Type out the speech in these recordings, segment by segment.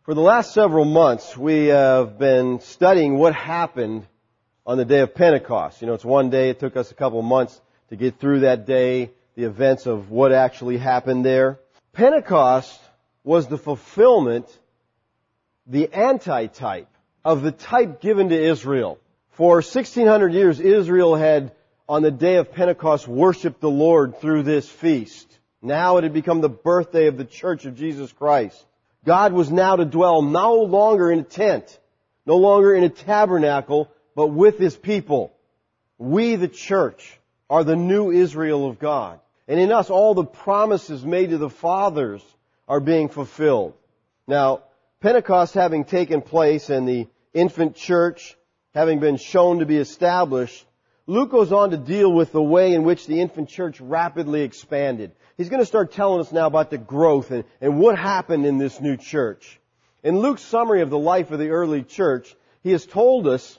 For the last several months, we have been studying what happened on the day of Pentecost. You know, it's one day. It took us a couple of months to get through that day, the events of what actually happened there. Pentecost was the fulfillment, the antitype of the type given to Israel. For 1,600 years, Israel had, on the day of Pentecost, worshiped the Lord through this feast. Now it had become the birthday of the Church of Jesus Christ. God was now to dwell no longer in a tent, no longer in a tabernacle, but with His people. We, the church, are the new Israel of God. And in us, all the promises made to the fathers are being fulfilled. Now, Pentecost having taken place and the infant church having been shown to be established, Luke goes on to deal with the way in which the infant church rapidly expanded. He's going to start telling us now about the growth and what happened in this new church. In Luke's summary of the life of the early church, he told us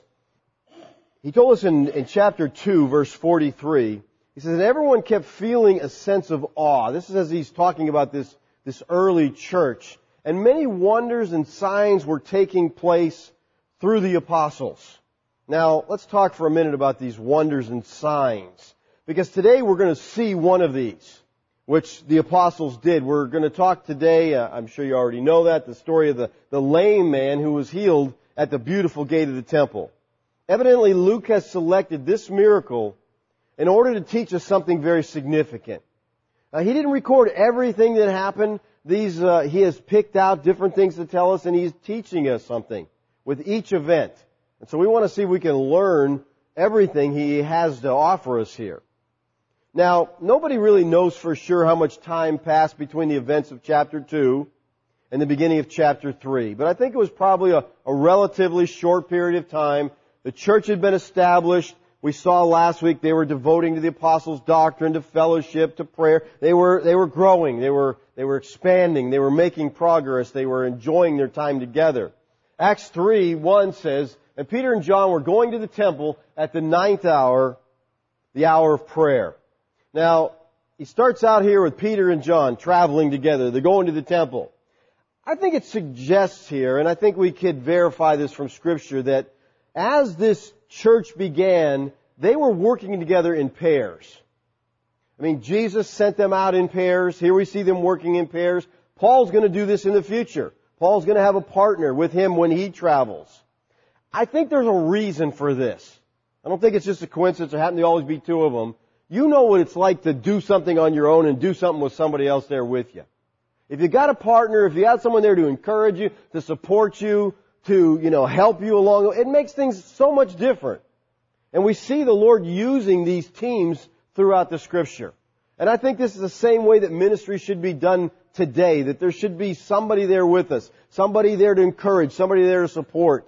in chapter 2, verse 43, he says, and everyone kept feeling a sense of awe. This is as he's talking about this early church. And many wonders and signs were taking place through the apostles. Now, let's talk for a minute about these wonders and signs. Because today we're going to see one of these, which the apostles did. We're going to talk today, I'm sure you already know that, the story of the lame man who was healed at the beautiful gate of the temple. Evidently, Luke has selected this miracle in order to teach us something very significant. He didn't record everything that happened. He has picked out different things to tell us, and he's teaching us something with each event. And so we want to see if we can learn everything he has to offer us here. Now, nobody really knows for sure how much time passed between the events of chapter 2 and the beginning of chapter 3. But I think it was probably a relatively short period of time. The church had been established. We saw last week they were devoting to the apostles' doctrine, to fellowship, to prayer. They were growing. They were expanding. They were making progress. They were enjoying their time together. Acts 3:1 says, and Peter and John were going to the temple at the 9th hour, the hour of prayer. Now, he starts out here with Peter and John traveling together. They're going to the temple. I think it suggests here, and I think we could verify this from Scripture, that as this church began, they were working together in pairs. I mean, Jesus sent them out in pairs. Here we see them working in pairs. Paul's going to do this in the future. Paul's going to have a partner with him when he travels. I think there's a reason for this. I don't think it's just a coincidence. There happen to always be two of them. You know what it's like to do something on your own and do something with somebody else there with you. If you got a partner, if you got someone there to encourage you, to support you, to, help you along, it makes things so much different. And we see the Lord using these teams throughout the Scripture. And I think this is the same way that ministry should be done today, that there should be somebody there with us, somebody there to encourage, somebody there to support.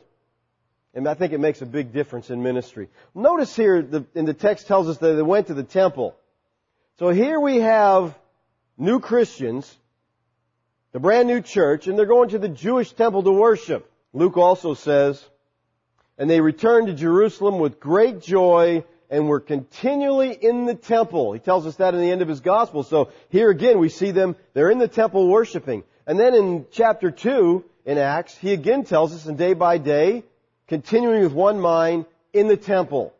And I think it makes a big difference in ministry. Notice here, in the text tells us that they went to the temple. So here we have new Christians, the brand new church, and they're going to the Jewish temple to worship. Luke also says, and they returned to Jerusalem with great joy and were continually in the temple. He tells us that in the end of his gospel. So here again we see them, they're in the temple worshiping. And then in chapter 2 in Acts, he again tells us, and day by day, continuing with one mind in the temple.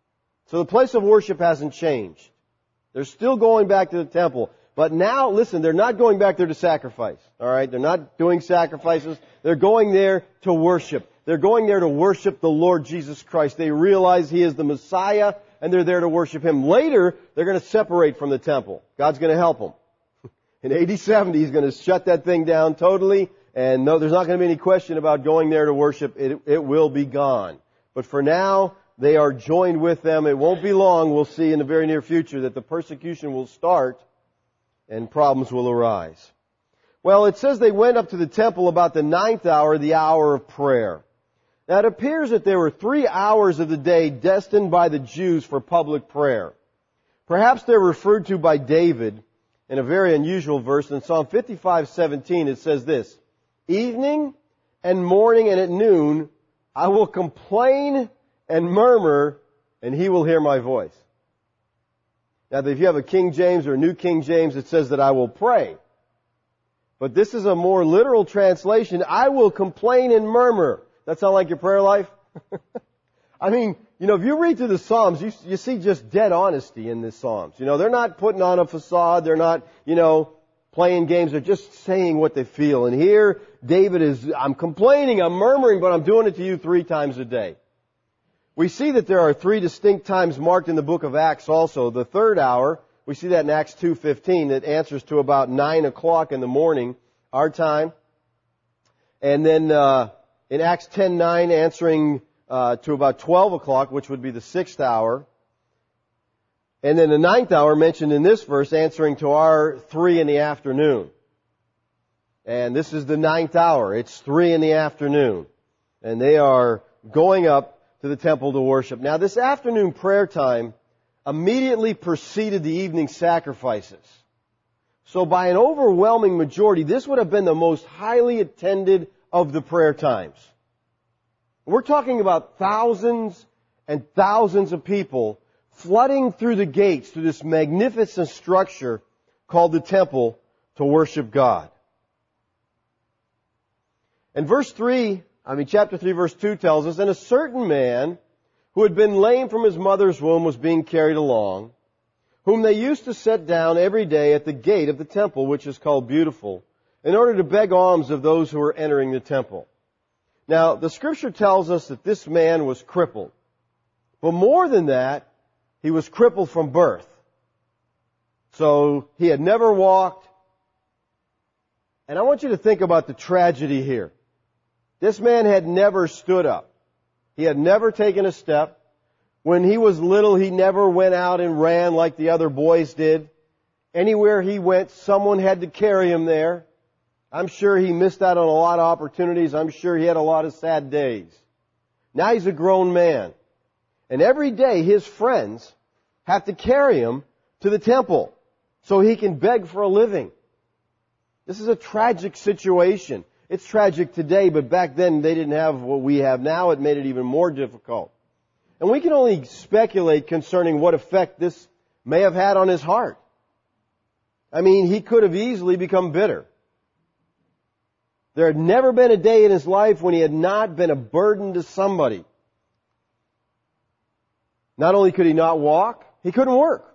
So the place of worship hasn't changed. They're still going back to the temple. But now, listen, they're not going back there to sacrifice. Alright? They're not doing sacrifices. They're going there to worship. They're going there to worship the Lord Jesus Christ. They realize He is the Messiah, and they're there to worship Him. Later, they're going to separate from the temple. God's going to help them. In AD 70, He's going to shut that thing down totally. And no, there's not going to be any question about going there to worship. It will be gone. But for now, they are joined with them. It won't be long, we'll see in the very near future, that the persecution will start and problems will arise. Well, it says they went up to the temple about the 9th hour, the hour of prayer. Now, it appears that there were 3 hours of the day destined by the Jews for public prayer. Perhaps they're referred to by David in a very unusual verse. In Psalm 55:17, it says this, evening and morning and at noon, I will complain and murmur, and He will hear my voice. Now, if you have a King James or a New King James, it says that I will pray. But this is a more literal translation. I will complain and murmur. That sound like your prayer life? I mean, if you read through the Psalms, you see just dead honesty in the Psalms. They're not putting on a facade. They're not, playing games. They're just saying what they feel. And here, David is, I'm complaining, I'm murmuring, but I'm doing it to you 3 times a day. We see that there are 3 distinct times marked in the book of Acts also. The 3rd hour, we see that in Acts 2:15, that answers to about 9 o'clock in the morning, our time. And then in Acts 10:9, answering to about 12 o'clock, which would be the 6th hour. And then the 9th hour mentioned in this verse, answering to our 3 in the afternoon. And this is the 9th hour. It's 3 in the afternoon. And they are going up to the temple to worship. Now, this afternoon prayer time immediately preceded the evening sacrifices. So by an overwhelming majority, this would have been the most highly attended of the prayer times. We're talking about thousands and thousands of people flooding through the gates to this magnificent structure called the temple to worship God. And chapter 3, verse 2 tells us, and a certain man who had been lame from his mother's womb was being carried along, whom they used to set down every day at the gate of the temple, which is called Beautiful, in order to beg alms of those who were entering the temple. Now, the scripture tells us that this man was crippled. But more than that, he was crippled from birth. So he had never walked. And I want you to think about the tragedy here. This man had never stood up. He had never taken a step. When he was little, he never went out and ran like the other boys did. Anywhere he went, someone had to carry him there. I'm sure he missed out on a lot of opportunities. I'm sure he had a lot of sad days. Now he's a grown man. And every day his friends have to carry him to the temple so he can beg for a living. This is a tragic situation. It's tragic today, but back then they didn't have what we have now. It made it even more difficult. And we can only speculate concerning what effect this may have had on his heart. I mean, he could have easily become bitter. There had never been a day in his life when he had not been a burden to somebody. Not only could he not walk, he couldn't work.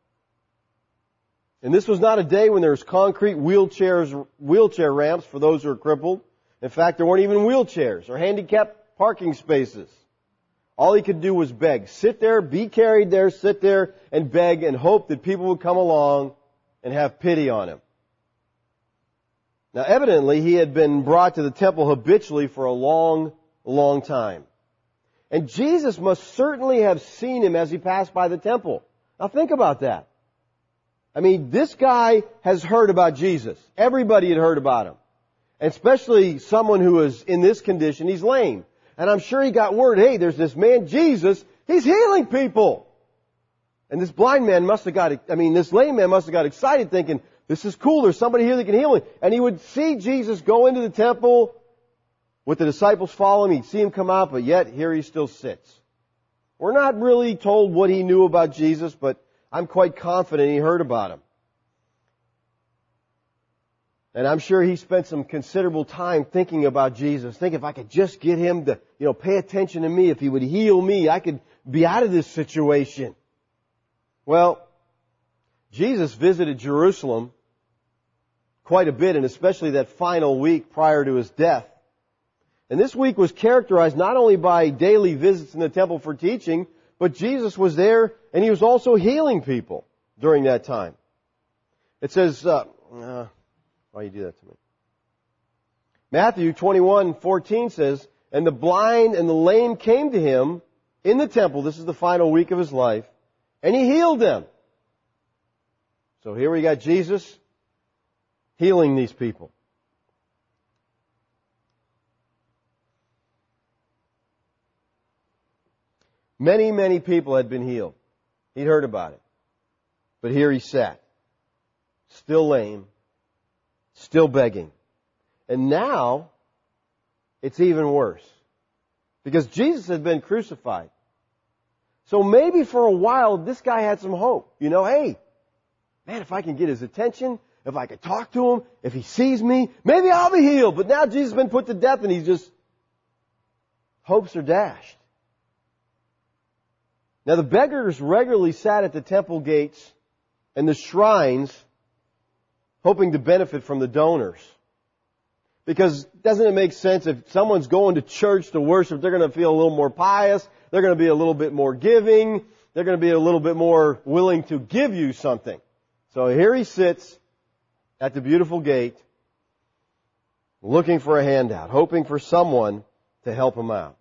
And this was not a day when there was concrete wheelchair ramps for those who are crippled. In fact, there weren't even wheelchairs or handicapped parking spaces. All he could do was beg. Sit there, be carried there, sit there and beg and hope that people would come along and have pity on him. Now, evidently, he had been brought to the temple habitually for a long, long time. And Jesus must certainly have seen him as he passed by the temple. Now, think about that. I mean, this guy has heard about Jesus. Everybody had heard about him. And especially someone who is in this condition, he's lame. And I'm sure he got word, hey, there's this man, Jesus, he's healing people. And this blind man this lame man must have got excited thinking, this is cool, there's somebody here that can heal me. And he would see Jesus go into the temple with the disciples following him. He'd see him come out, but yet here he still sits. We're not really told what he knew about Jesus, but I'm quite confident he heard about him. And I'm sure he spent some considerable time thinking about Jesus. Think if I could just get him to, pay attention to me, if he would heal me, I could be out of this situation. Well, Jesus visited Jerusalem quite a bit, and especially that final week prior to his death. And this week was characterized not only by daily visits in the temple for teaching, but Jesus was there and he was also healing people during that time. It says, why you do that to me? Matthew 21:14 says, and the blind and the lame came to him in the temple. This is the final week of his life. And he healed them. So here we got Jesus healing these people. Many, many people had been healed. He'd heard about it. But here he sat, still lame, still begging. And now, it's even worse. Because Jesus had been crucified. So maybe for a while, this guy had some hope. Hey, man, if I can get his attention, if I could talk to him, if he sees me, maybe I'll be healed. But now Jesus has been put to death and he's just, hopes are dashed. Now the beggars regularly sat at the temple gates and the shrines hoping to benefit from the donors. Because doesn't it make sense if someone's going to church to worship, they're going to feel a little more pious, they're going to be a little bit more giving, they're going to be a little bit more willing to give you something. So here he sits at the beautiful gate, looking for a handout, hoping for someone to help him out.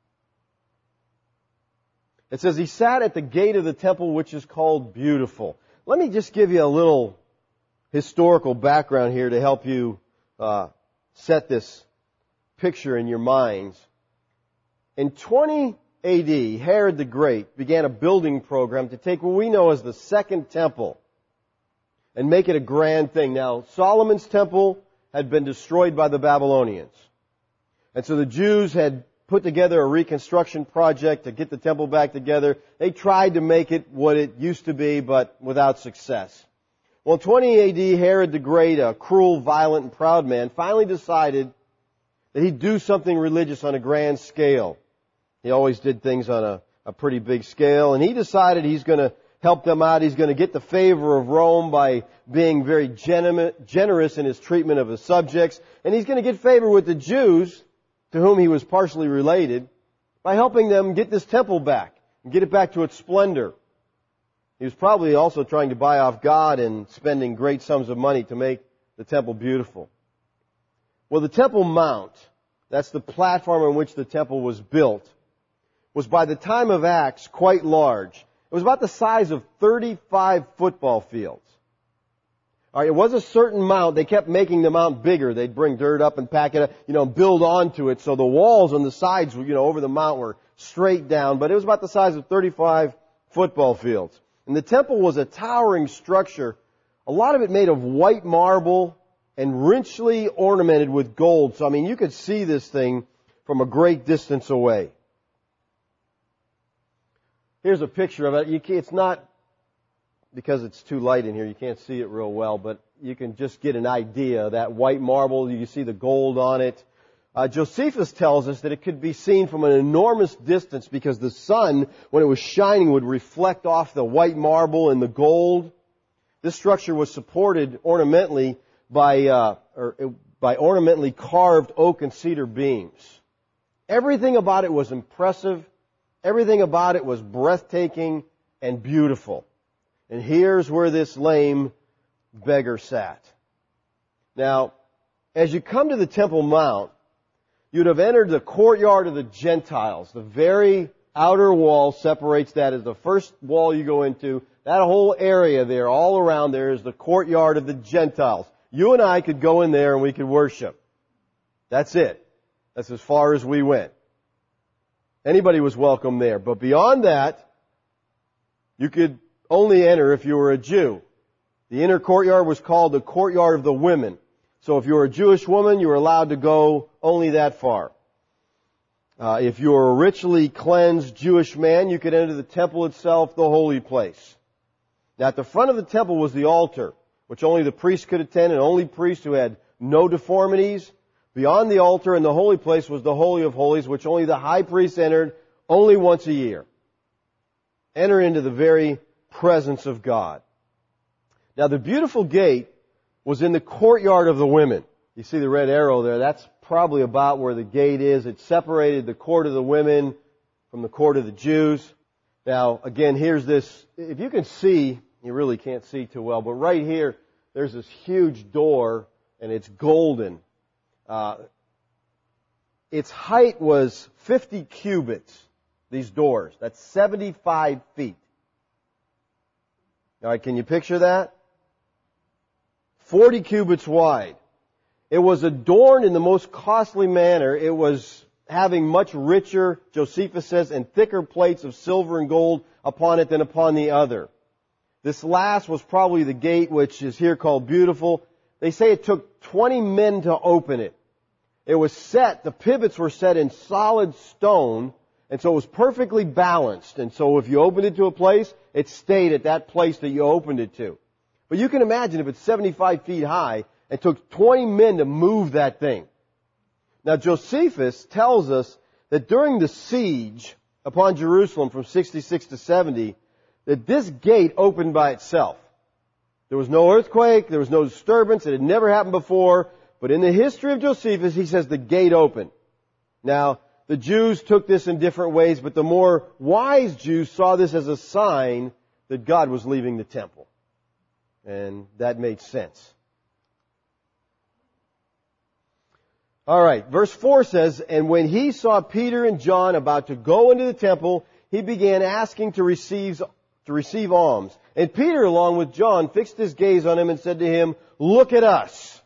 It says he sat at the gate of the temple, which is called Beautiful. Let me just give you a little historical background here to help you set this picture in your minds. In 20 A.D., Herod the Great began a building program to take what we know as the Second Temple and make it a grand thing. Now, Solomon's temple had been destroyed by the Babylonians. And so the Jews had put together a reconstruction project to get the temple back together. They tried to make it what it used to be, but without success. Well, in 20 A.D., Herod the Great, a cruel, violent, and proud man, finally decided that he'd do something religious on a grand scale. He always did things on a pretty big scale, and he decided he's going to help them out. He's going to get the favor of Rome by being very generous in his treatment of his subjects, and he's going to get favor with the Jews, to whom he was partially related, by helping them get this temple back and get it back to its splendor. He was probably also trying to buy off God and spending great sums of money to make the temple beautiful. Well, the Temple Mount, that's the platform on which the temple was built, was by the time of Acts quite large. It was about the size of 35 football fields. All right, it was a certain mount. They kept making the mount bigger. They'd bring dirt up and pack it up, and build onto it. So the walls on the sides, over the mount were straight down. But it was about the size of 35 football fields. And the temple was a towering structure, a lot of it made of white marble and richly ornamented with gold. So, you could see this thing from a great distance away. Here's a picture of it. It's not, because it's too light in here, you can't see it real well, but you can just get an idea. That white marble, you see the gold on it. Josephus tells us that it could be seen from an enormous distance because the sun, when it was shining, would reflect off the white marble and the gold. This structure was supported ornamentally by ornamentally carved oak and cedar beams. Everything about it was impressive. Everything about it was breathtaking and beautiful. And here's where this lame beggar sat. Now, as you come to the Temple Mount, you'd have entered the courtyard of the Gentiles. The very outer wall separates that as the first wall you go into. That whole area there, all around there, is the courtyard of the Gentiles. You and I could go in there and we could worship. That's it. That's as far as we went. Anybody was welcome there. But beyond that, you could only enter if you were a Jew. The inner courtyard was called the courtyard of the women. So if you were a Jewish woman, you were allowed to go only that far. If you were a richly cleansed Jewish man, you could enter the temple itself, the holy place. Now at the front of the temple was the altar, which only the priest could attend, and only priests who had no deformities. Beyond the altar in the holy place was the Holy of Holies, which only the high priest entered only once a year. Enter into the very presence of God. Now the beautiful gate was in the courtyard of the women. You see the red arrow there? That's probably about where the gate is. It separated the court of the women from the court of the Jews. Now, again, here's this. If you can see, you really can't see too well, but right here, there's this huge door, and it's golden. Its height was 50 cubits, these doors. That's 75 feet. All right, can you picture that? 40 cubits wide. It was adorned in the most costly manner. It was having much richer, Josephus says, and thicker plates of silver and gold upon it than upon the other. This last was probably the gate, which is here called Beautiful. They say it took 20 men to open it. It was set, the pivots were set in solid stone, and so it was perfectly balanced. And so if you opened it to a place, it stayed at that place that you opened it to. But you can imagine if it's 75 feet high and took 20 men to move that thing. Now Josephus tells us that during the siege upon Jerusalem from 66 to 70, that this gate opened by itself. There was no earthquake, there was no disturbance, it had never happened before, but in the history of Josephus, he says the gate opened. Now, the Jews took this in different ways, but the more wise Jews saw this as a sign that God was leaving the temple. And that made sense. Alright, verse 4 says, "And when he saw Peter and John about to go into the temple, he began asking to receive alms. And Peter, along with John, fixed his gaze on him and said to him, 'Look at us.'"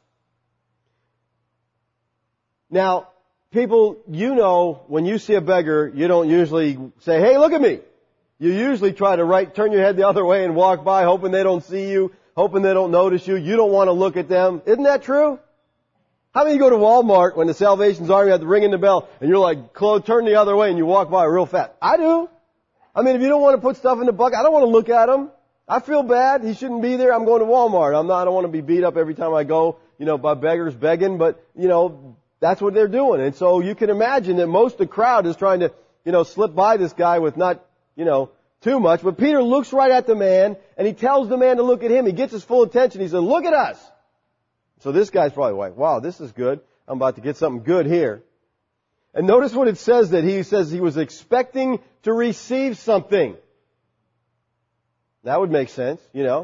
Now, people, you know, when you see a beggar, you don't usually say, "Hey, look at me." You usually try to turn your head the other way and walk by, hoping they don't see you, hoping they don't notice you. You don't want to look at them. Isn't that true? How many of you go to Walmart when the Salvation Army has to ring in the bell and you're like, turn the other way and you walk by real fast? I do. I mean, if you don't want to put stuff in the bucket, I don't want to look at him. I feel bad. He shouldn't be there. I'm going to Walmart. I don't want to be beat up every time I go, by beggars begging, but, that's what they're doing. And so you can imagine that most of the crowd is trying to, slip by this guy with not, too much. But Peter looks right at the man and he tells the man to look at him. He gets his full attention. He says, "Look at us." So this guy's probably like, "Wow, this is good. I'm about to get something good here." And notice what it says, that he says he was expecting to receive something. That would make sense,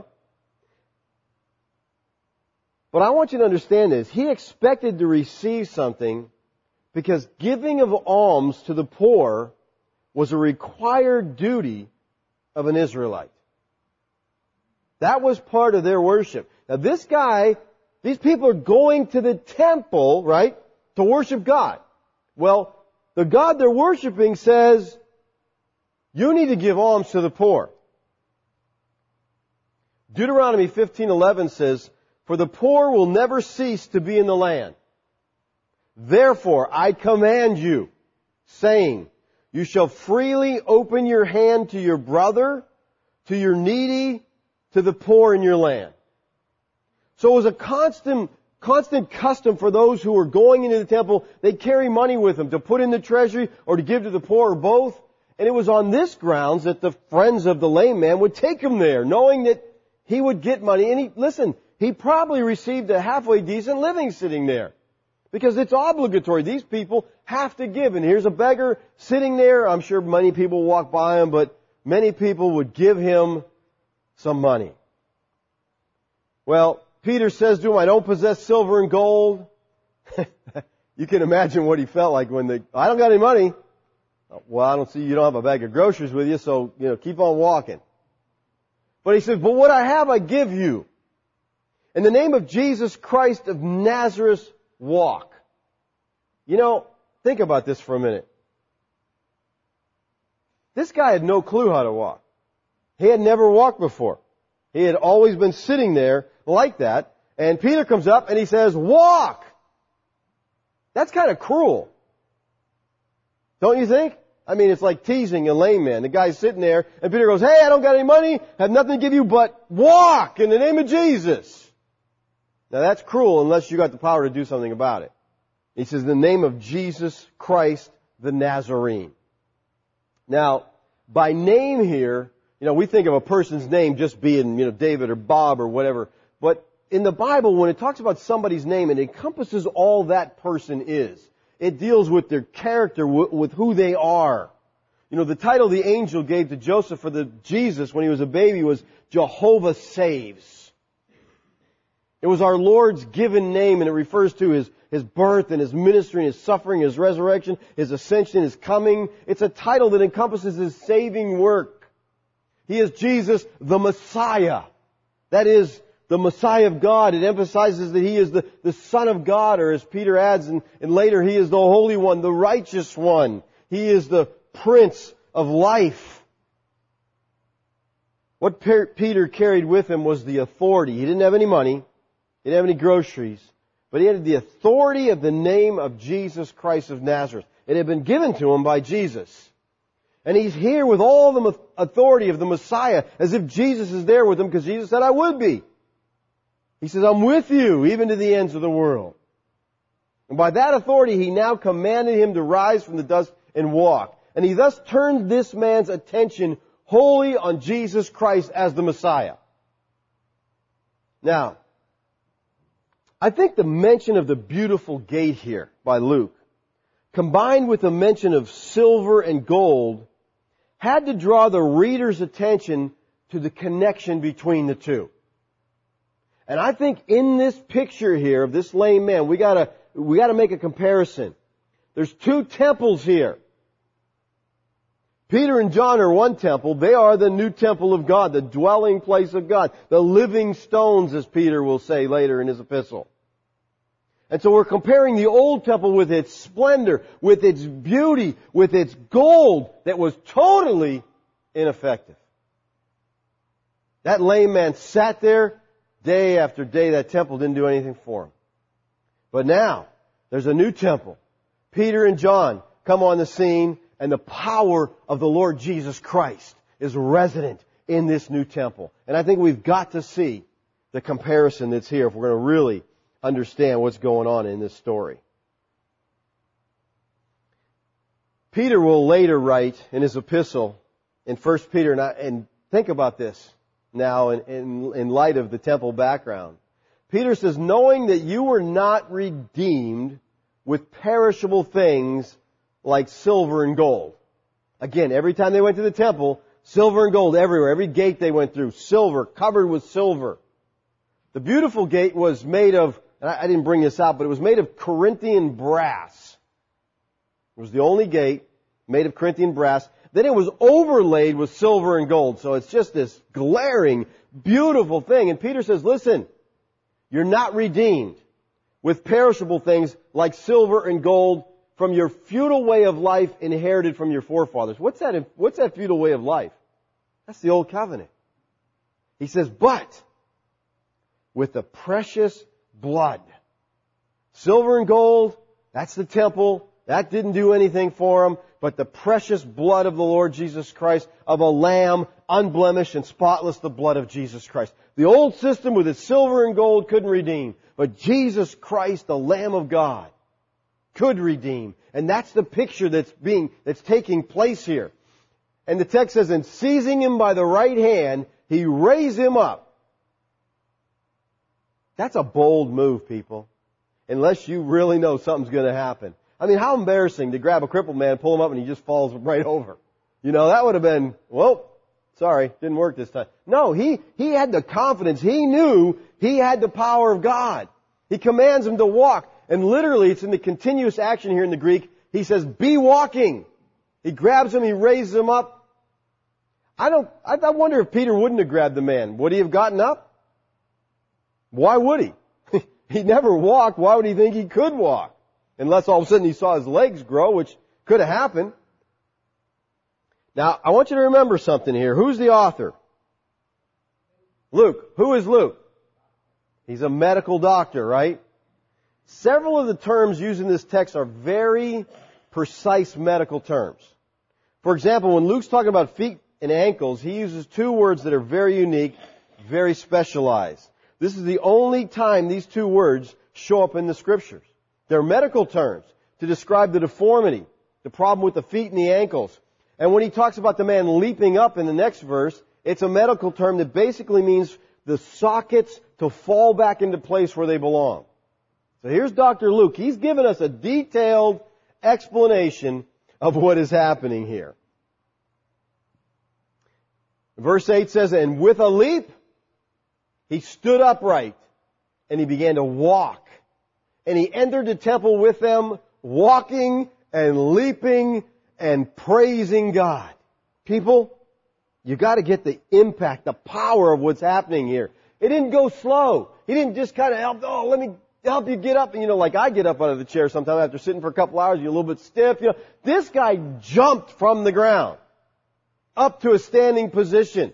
But I want you to understand this. He expected to receive something because giving of alms to the poor was a required duty of an Israelite. That was part of their worship. Now these people are going to the temple, right, to worship God. Well, the God they're worshiping says, you need to give alms to the poor. Deuteronomy 15:11 says, "For the poor will never cease to be in the land. Therefore I command you, saying, you shall freely open your hand to your brother, to your needy, to the poor in your land." So it was a constant custom for those who were going into the temple. They'd carry money with them to put in the treasury or to give to the poor or both. And it was on this grounds that the friends of the lame man would take him there, knowing that he would get money. And he probably received a halfway decent living sitting there. Because it's obligatory. These people have to give. And here's a beggar sitting there. I'm sure many people walk by him, but many people would give him some money. Well, Peter says to him, "I don't possess silver and gold." You can imagine what he felt like "I don't got any money." "Well, I don't see you don't have a bag of groceries with you, so, keep on walking." But he says, "But what I have I give you. In the name of Jesus Christ of Nazareth, walk." Think about this for a minute. This guy had no clue how to walk. He had never walked before. He had always been sitting there like that. And Peter comes up and he says, "Walk!" That's kind of cruel. Don't you think? I mean, it's like teasing a lame man. The guy's sitting there and Peter goes, "Hey, I don't got any money, have nothing to give you, but walk in the name of Jesus." Now that's cruel unless you got the power to do something about it. He says, "In the name of Jesus Christ the Nazarene." Now, by name here, we think of a person's name just being, David or Bob or whatever. But in the Bible, when it talks about somebody's name, it encompasses all that person is. It deals with their character, with who they are. The title the angel gave to Joseph for Jesus when he was a baby was Jehovah Saves. It was our Lord's given name, and it refers to His birth and His ministry and His suffering, His resurrection, His ascension, His coming. It's a title that encompasses His saving work. He is Jesus the Messiah. That is, the Messiah of God. It emphasizes that He is the Son of God, or as Peter adds, and later, He is the Holy One, the Righteous One. He is the Prince of Life. What Peter carried with him was the authority. He didn't have any money. He didn't have any groceries. But he had the authority of the name of Jesus Christ of Nazareth. It had been given to him by Jesus. And he's here with all the authority of the Messiah, as if Jesus is there with him, because Jesus said, "I would be." He says, I'm with you, even to the ends of the world. And by that authority, he now commanded him to rise from the dust and walk. And he thus turned this man's attention wholly on Jesus Christ as the Messiah. Now, I think the mention of the beautiful gate here by Luke, combined with the mention of silver and gold, had to draw the reader's attention to the connection between the two. And I think in this picture here of this lame man, we gotta make a comparison. There's two temples here. Peter and John are one temple. They are the new temple of God, the dwelling place of God, the living stones, as Peter will say later in his epistle. And so we're comparing the old temple with its splendor, with its beauty, with its gold that was totally ineffective. That lame man sat there day after day. That temple didn't do anything for him. But now, there's a new temple. Peter and John come on the scene, and the power of the Lord Jesus Christ is resident in this new temple. And I think we've got to see the comparison that's here if we're going to really understand what's going on in this story. Peter will later write in his epistle in 1 Peter, and think about this now in light of the temple background. Peter says, knowing that you were not redeemed with perishable things like silver and gold. Again, every time they went to the temple, silver and gold everywhere. Every gate they went through, silver, covered with silver. The beautiful gate was made of, and I didn't bring this out, but it was made of Corinthian brass. It was the only gate made of Corinthian brass. Then it was overlaid with silver and gold. So it's just this glaring, beautiful thing. And Peter says, listen, you're not redeemed with perishable things like silver and gold from your feudal way of life inherited from your forefathers. What's that feudal way of life? That's the old covenant. He says, but with the precious blood. Silver and gold, that's the temple. That didn't do anything for them. But the precious blood of the Lord Jesus Christ, of a lamb, unblemished and spotless, the blood of Jesus Christ. The old system with its silver and gold couldn't redeem. But Jesus Christ, the Lamb of God, could redeem. And that's the picture that's taking place here. And the text says, and seizing him by the right hand, he raised him up. That's a bold move, people. Unless you really know something's going to happen. I mean, how embarrassing to grab a crippled man, pull him up, and he just falls right over. You know, that would have been, well, sorry, didn't work this time. No, he had the confidence. He knew he had the power of God. He commands him to walk. And literally, it's in the continuous action here in the Greek. He says, be walking. He grabs him, he raises him up. I wonder if Peter wouldn't have grabbed the man. Would he have gotten up? Why would he? He never walked. Why would he think he could walk? Unless all of a sudden he saw his legs grow, which could have happened. Now, I want you to remember something here. Who's the author? Luke. Who is Luke? He's a medical doctor, right? Several of the terms used in this text are very precise medical terms. For example, when Luke's talking about feet and ankles, he uses two words that are very unique, very specialized. This is the only time these two words show up in the Scriptures. They're medical terms to describe the deformity, the problem with the feet and the ankles. And when he talks about the man leaping up in the next verse, it's a medical term that basically means the sockets to fall back into place where they belong. So here's Dr. Luke. He's given us a detailed explanation of what is happening here. Verse 8 says, and with a leap, he stood upright and he began to walk. And he entered the temple with them, walking and leaping and praising God. People, you got to get the impact, the power of what's happening here. It didn't go slow. He didn't just kind of help, let me help you get up. And, like I get up out of the chair sometimes after sitting for a couple hours, you're a little bit stiff. This guy jumped from the ground up to a standing position.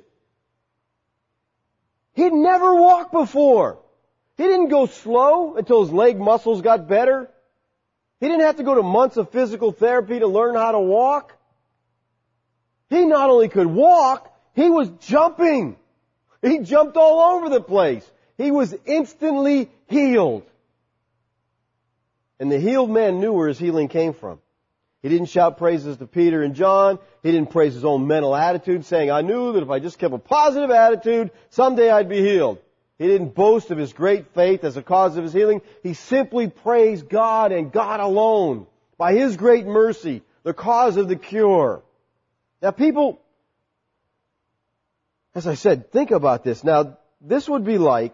He'd never walked before. He didn't go slow until his leg muscles got better. He didn't have to go to months of physical therapy to learn how to walk. He not only could walk, he was jumping. He jumped all over the place. He was instantly healed. And the healed man knew where his healing came from. He didn't shout praises to Peter and John. He didn't praise his own mental attitude, saying, I knew that if I just kept a positive attitude, someday I'd be healed. He didn't boast of his great faith as a cause of his healing. He simply praised God and God alone. By His great mercy, the cause of the cure. Now people, as I said, think about this. Now, this would be like,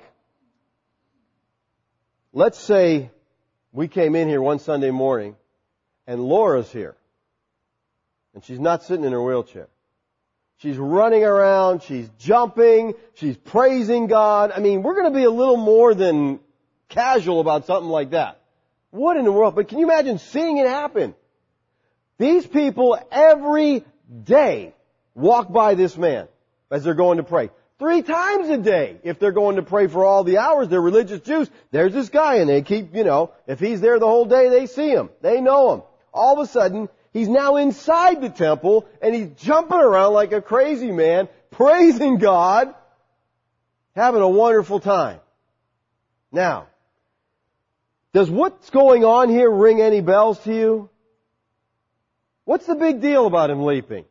let's say we came in here one Sunday morning and Laura's here. And she's not sitting in her wheelchair. She's running around, she's jumping, she's praising God. I mean, we're going to be a little more than casual about something like that. What in the world? But can you imagine seeing it happen? These people every day walk by this man as they're going to pray. 3 times a day, if they're going to pray for all the hours, they're religious Jews. There's this guy, and they keep, if he's there the whole day, they see him. They know him. All of a sudden, he's now inside the temple, and he's jumping around like a crazy man, praising God, having a wonderful time. Now, does what's going on here ring any bells to you? What's the big deal about him leaping?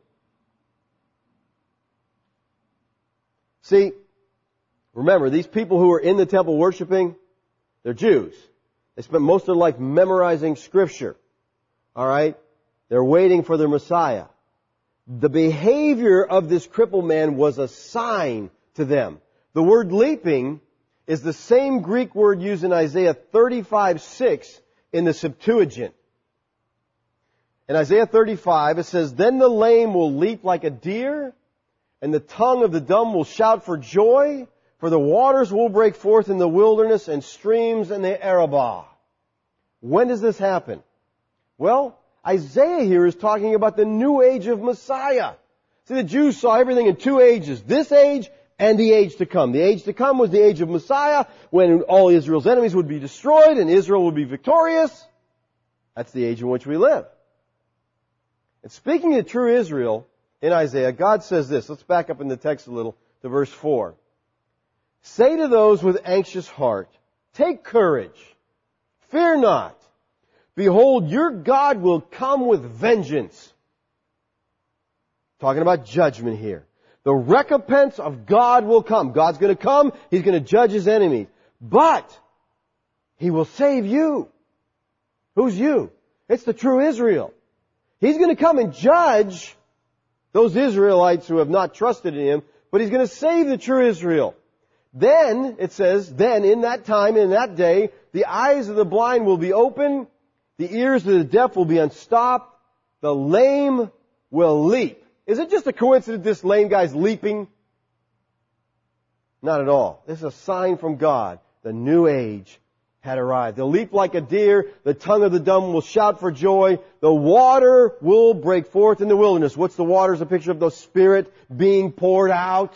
See, remember, these people who are in the temple worshiping, they're Jews. They spent most of their life memorizing Scripture. All right? They're waiting for their Messiah. The behavior of this crippled man was a sign to them. The word leaping is the same Greek word used in Isaiah 35:6 in the Septuagint. In Isaiah 35, it says, Then the lame will leap like a deer, and the tongue of the dumb will shout for joy, for the waters will break forth in the wilderness and streams in the Arabah. When does this happen? Well, Isaiah here is talking about the new age of Messiah. See, the Jews saw everything in 2 ages, this age and the age to come. The age to come was the age of Messiah, when all Israel's enemies would be destroyed and Israel would be victorious. That's the age in which we live. And speaking of true Israel, in Isaiah, God says this. Let's back up in the text a little to verse 4. Say to those with anxious heart, take courage, fear not. Behold, your God will come with vengeance. Talking about judgment here. The recompense of God will come. God's going to come. He's going to judge His enemies. But He will save you. Who's you? It's the true Israel. He's going to come and judge those Israelites who have not trusted in Him, but He's going to save the true Israel. Then, it says, then in that time, in that day, the eyes of the blind will be open, the ears of the deaf will be unstopped, the lame will leap. Is it just a coincidence this lame guy's leaping? Not at all. This is a sign from God. The new age had arrived. They'll leap like a deer. The tongue of the dumb will shout for joy. The water will break forth in the wilderness. What's the water? Is a picture of the Spirit being poured out.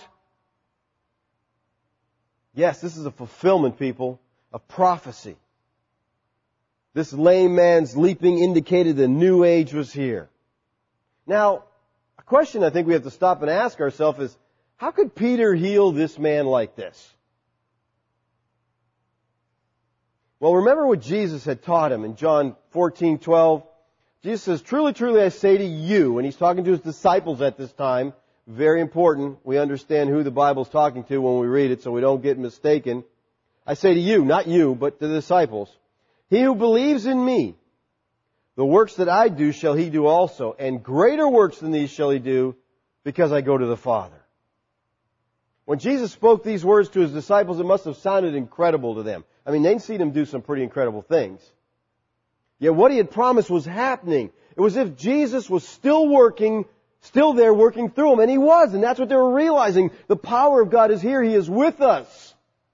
Yes, this is a fulfillment, people, of prophecy. This lame man's leaping indicated the new age was here. Now, a question I think we have to stop and ask ourselves is, how could Peter heal this man like this? Well, remember what Jesus had taught him in John 14:12. Jesus says, truly, truly, I say to you, and He's talking to His disciples at this time. Very important. We understand who the Bible's talking to when we read it so we don't get mistaken. I say to you, not you, but to the disciples, he who believes in me, the works that I do shall he do also, and greater works than these shall he do, because I go to the Father. When Jesus spoke these words to His disciples, it must have sounded incredible to them. I mean, they'd seen Him do some pretty incredible things. Yet what He had promised was happening. It was as if Jesus was still working, still there working through them. And He was, and that's what they were realizing. The power of God is here. He is with us.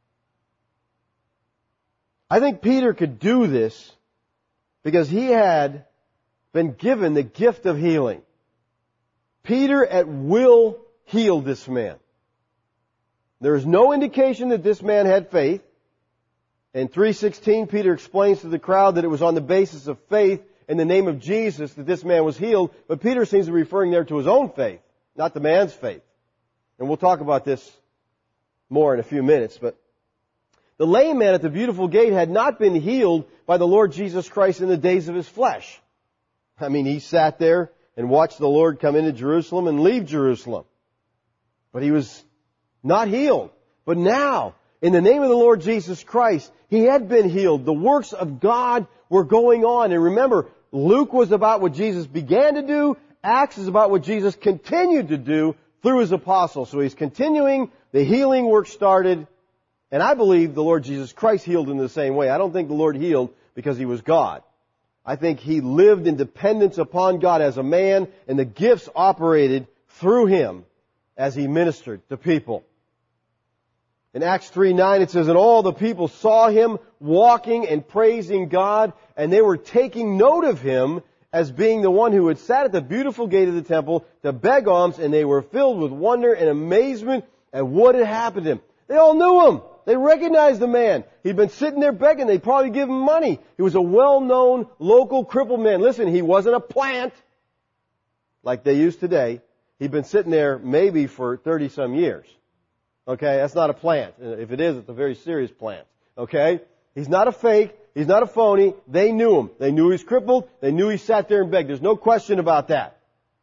I think Peter could do this because he had been given the gift of healing. Peter at will healed this man. There is no indication that this man had faith. In 3:16, Peter explains to the crowd that it was on the basis of faith in the name of Jesus that this man was healed. But Peter seems to be referring there to his own faith, not the man's faith. And we'll talk about this more in a few minutes. But The lame man at the Beautiful Gate had not been healed by the Lord Jesus Christ in the days of His flesh. I mean, He sat there and watched the Lord come into Jerusalem and leave Jerusalem. But He was not healed. But now, in the name of the Lord Jesus Christ, he had been healed. The works of God were going on. And remember, Luke was about what Jesus began to do. Acts is about what Jesus continued to do through His apostles. So He's continuing. The healing work started. And I believe the Lord Jesus Christ healed in the same way. I don't think the Lord healed because He was God. I think He lived in dependence upon God as a man, and the gifts operated through Him as He ministered to people. In Acts 3:9 it says, and all the people saw Him walking and praising God, and they were taking note of Him as being the one who had sat at the Beautiful Gate of the temple to beg alms, and they were filled with wonder and amazement at what had happened to him. They all knew Him. They recognized the man. He'd been sitting there begging. They'd probably give him money. He was a well-known local crippled man. Listen, he wasn't a plant like they use today. He'd been sitting there maybe for 30-some years. Okay, that's not a plant. If it is, it's a very serious plant. Okay? He's not a fake. He's not a phony. They knew him. They knew he was crippled. They knew he sat there and begged. There's no question about that.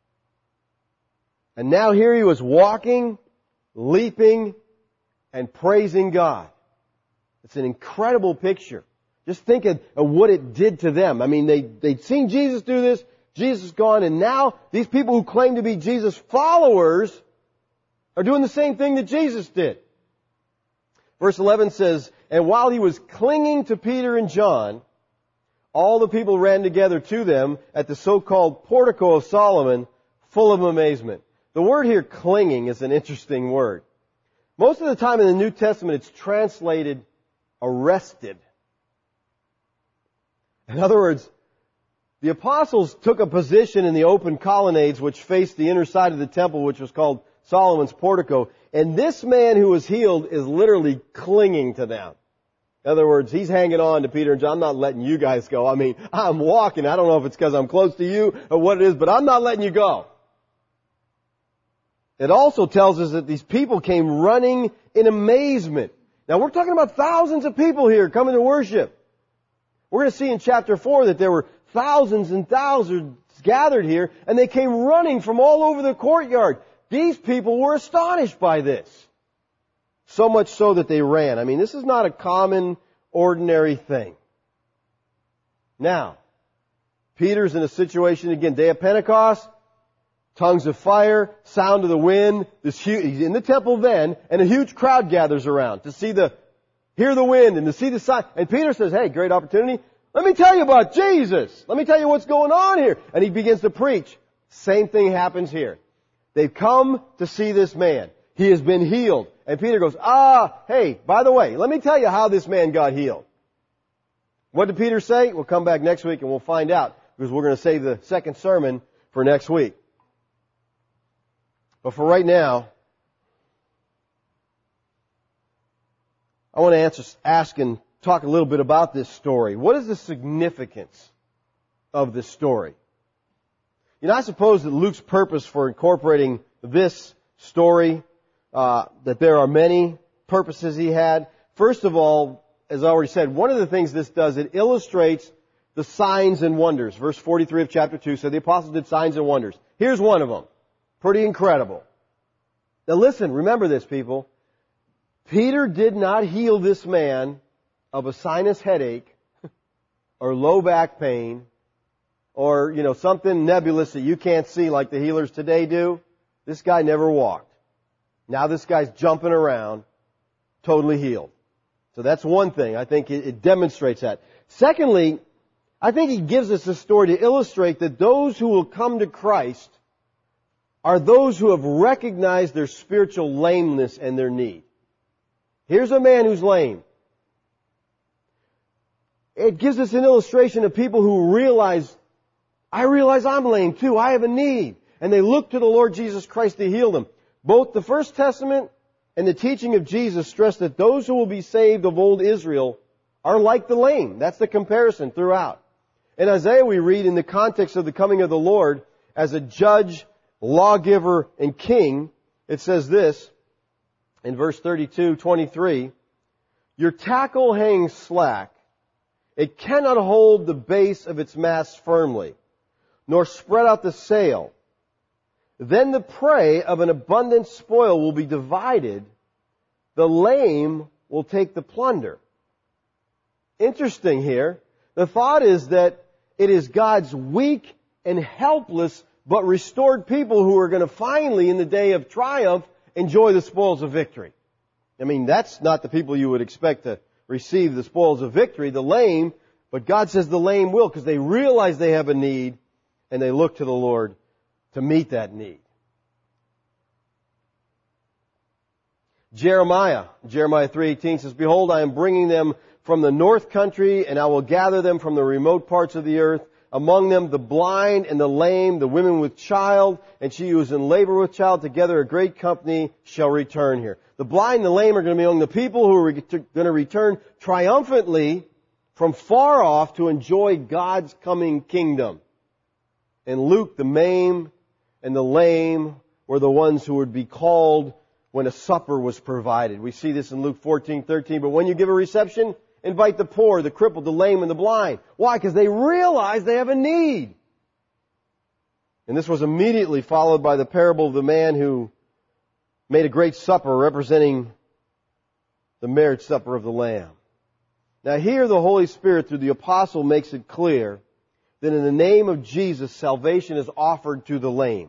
And now here he was walking, leaping, and praising God. It's an incredible picture. Just think of what it did to them. I mean, they'd seen Jesus do this. Jesus is gone. And now these people who claim to be Jesus' followers are doing the same thing that Jesus did. Verse 11 says, and while he was clinging to Peter and John, all the people ran together to them at the so-called portico of Solomon, full of amazement. The word here, clinging, is an interesting word. Most of the time in the New Testament, it's translated arrested. In other words, the apostles took a position in the open colonnades which faced the inner side of the temple, which was called Solomon's portico. And this man who was healed is literally clinging to them. In other words, he's hanging on to Peter and John. I'm not letting you guys go. I mean, I'm walking. I don't know if it's because I'm close to you or what it is, but I'm not letting you go. It also tells us that these people came running in amazement. Now, we're talking about thousands of people here coming to worship. We're going to see in chapter 4 that there were thousands and thousands gathered here, and they came running from all over the courtyard. These people were astonished by this. So much so that they ran. I mean, this is not a common, ordinary thing. Now, Peter's in a situation, again, day of Pentecost, tongues of fire, sound of the wind. He's in the temple then, and a huge crowd gathers around to hear the wind and to see the sign. And Peter says, hey, great opportunity. Let me tell you about Jesus. Let me tell you what's going on here. And he begins to preach. Same thing happens here. They've come to see this man. He has been healed. And Peter goes, hey, by the way, let me tell you how this man got healed. What did Peter say? We'll come back next week and we'll find out, because we're going to save the second sermon for next week. But for right now, I want to ask and talk a little bit about this story. What is the significance of this story? You know, I suppose that Luke's purpose for incorporating this story, that there are many purposes he had. First of all, as I already said, one of the things this does, it illustrates the signs and wonders. Verse 43 of chapter 2 said the apostles did signs and wonders. Here's one of them. Pretty incredible. Now listen, remember this, people. Peter did not heal this man of a sinus headache or low back pain or, something nebulous that you can't see like the healers today do. This guy never walked. Now this guy's jumping around, totally healed. So that's one thing. I think it demonstrates that. Secondly, I think he gives us this story to illustrate that those who will come to Christ are those who have recognized their spiritual lameness and their need. Here's a man who's lame. It gives us an illustration of people who realize I'm lame too. I have a need. And they look to the Lord Jesus Christ to heal them. Both the First Testament and the teaching of Jesus stress that those who will be saved of old Israel are like the lame. That's the comparison throughout. In Isaiah we read in the context of the coming of the Lord as a judge, lawgiver, and king, it says this in verse 32:23, your tackle hangs slack. It cannot hold the base of its mast firmly, nor spread out the sail. Then the prey of an abundant spoil will be divided. The lame will take the plunder. Interesting here. The thought is that it is God's weak and helpless but restored people who are going to finally, in the day of triumph, enjoy the spoils of victory. I mean, that's not the people you would expect to receive the spoils of victory, the lame, but God says the lame will, because they realize they have a need and they look to the Lord to meet that need. Jeremiah 3:18 says, Behold, I am bringing them from the north country, and I will gather them from the remote parts of the earth. Among them the blind and the lame, the women with child, and she who is in labor with child, together a great company shall return here. The blind and the lame are going to be among the people who are going to return triumphantly from far off to enjoy God's coming kingdom. In Luke, the maimed and the lame were the ones who would be called when a supper was provided. We see this in Luke 14:13. But when you give a reception, invite the poor, the crippled, the lame, and the blind. Why? Because they realize they have a need. And this was immediately followed by the parable of the man who made a great supper representing the marriage supper of the Lamb. Now here the Holy Spirit through the apostle makes it clear that in the name of Jesus, salvation is offered to the lame.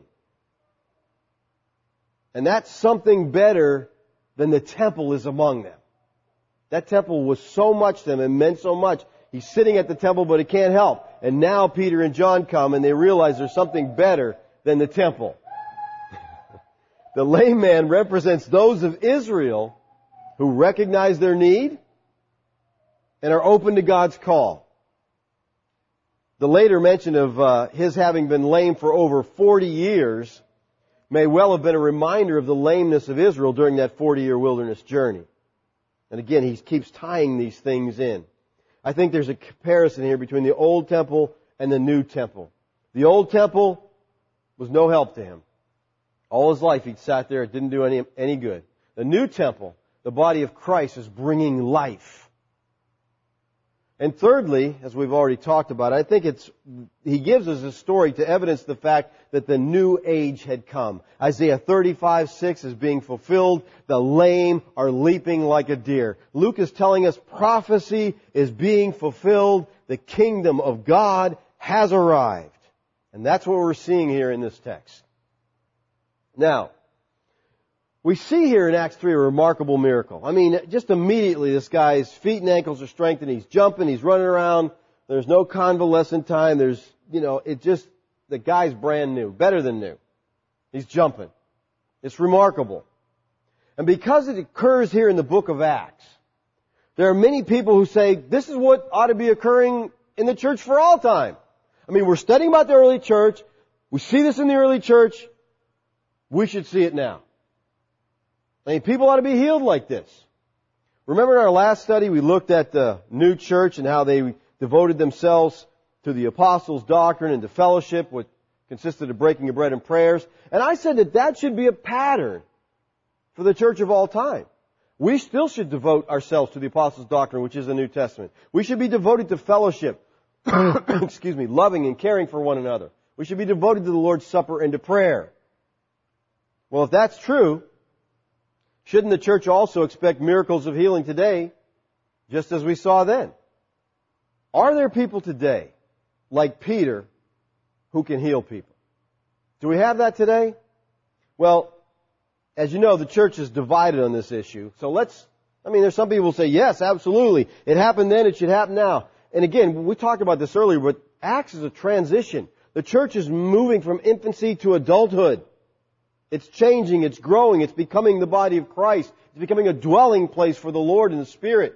And that's something better than the temple is among them. That temple was so much to them and meant so much. He's sitting at the temple, but he can't help. And now Peter and John come and they realize there's something better than the temple. The lame man represents those of Israel who recognize their need and are open to God's call. The later mention of his having been lame for over 40 years may well have been a reminder of the lameness of Israel during that 40-year wilderness journey. And again, he keeps tying these things in. I think there's a comparison here between the old temple and the new temple. The old temple was no help to him. All his life he'd sat there, it didn't do any good. The new temple, the body of Christ, is bringing life. And thirdly, as we've already talked about, I think he gives us a story to evidence the fact that the new age had come. Isaiah 35:6 is being fulfilled. The lame are leaping like a deer. Luke is telling us prophecy is being fulfilled. The kingdom of God has arrived. And that's what we're seeing here in this text. Now, we see here in Acts 3 a remarkable miracle. I mean, just immediately this guy's feet and ankles are strengthened. He's jumping, he's running around. There's no convalescent time. The guy's brand new, better than new. He's jumping. It's remarkable. And because it occurs here in the book of Acts, there are many people who say this is what ought to be occurring in the church for all time. I mean, we're studying about the early church. We see this in the early church. We should see it now. I mean, people ought to be healed like this. Remember in our last study, we looked at the new church and how they devoted themselves to the apostles' doctrine and to fellowship, which consisted of breaking of bread and prayers. And I said that should be a pattern for the church of all time. We still should devote ourselves to the apostles' doctrine, which is the New Testament. We should be devoted to fellowship, loving and caring for one another. We should be devoted to the Lord's Supper and to prayer. Well, if that's true, shouldn't the church also expect miracles of healing today, just as we saw then? Are there people today, like Peter, who can heal people? Do we have that today? Well, as you know, the church is divided on this issue. So there's some people who say, yes, absolutely. It happened then, it should happen now. And again, we talked about this earlier, but Acts is a transition. The church is moving from infancy to adulthood. It's changing, it's growing, it's becoming the body of Christ. It's becoming a dwelling place for the Lord and the Spirit.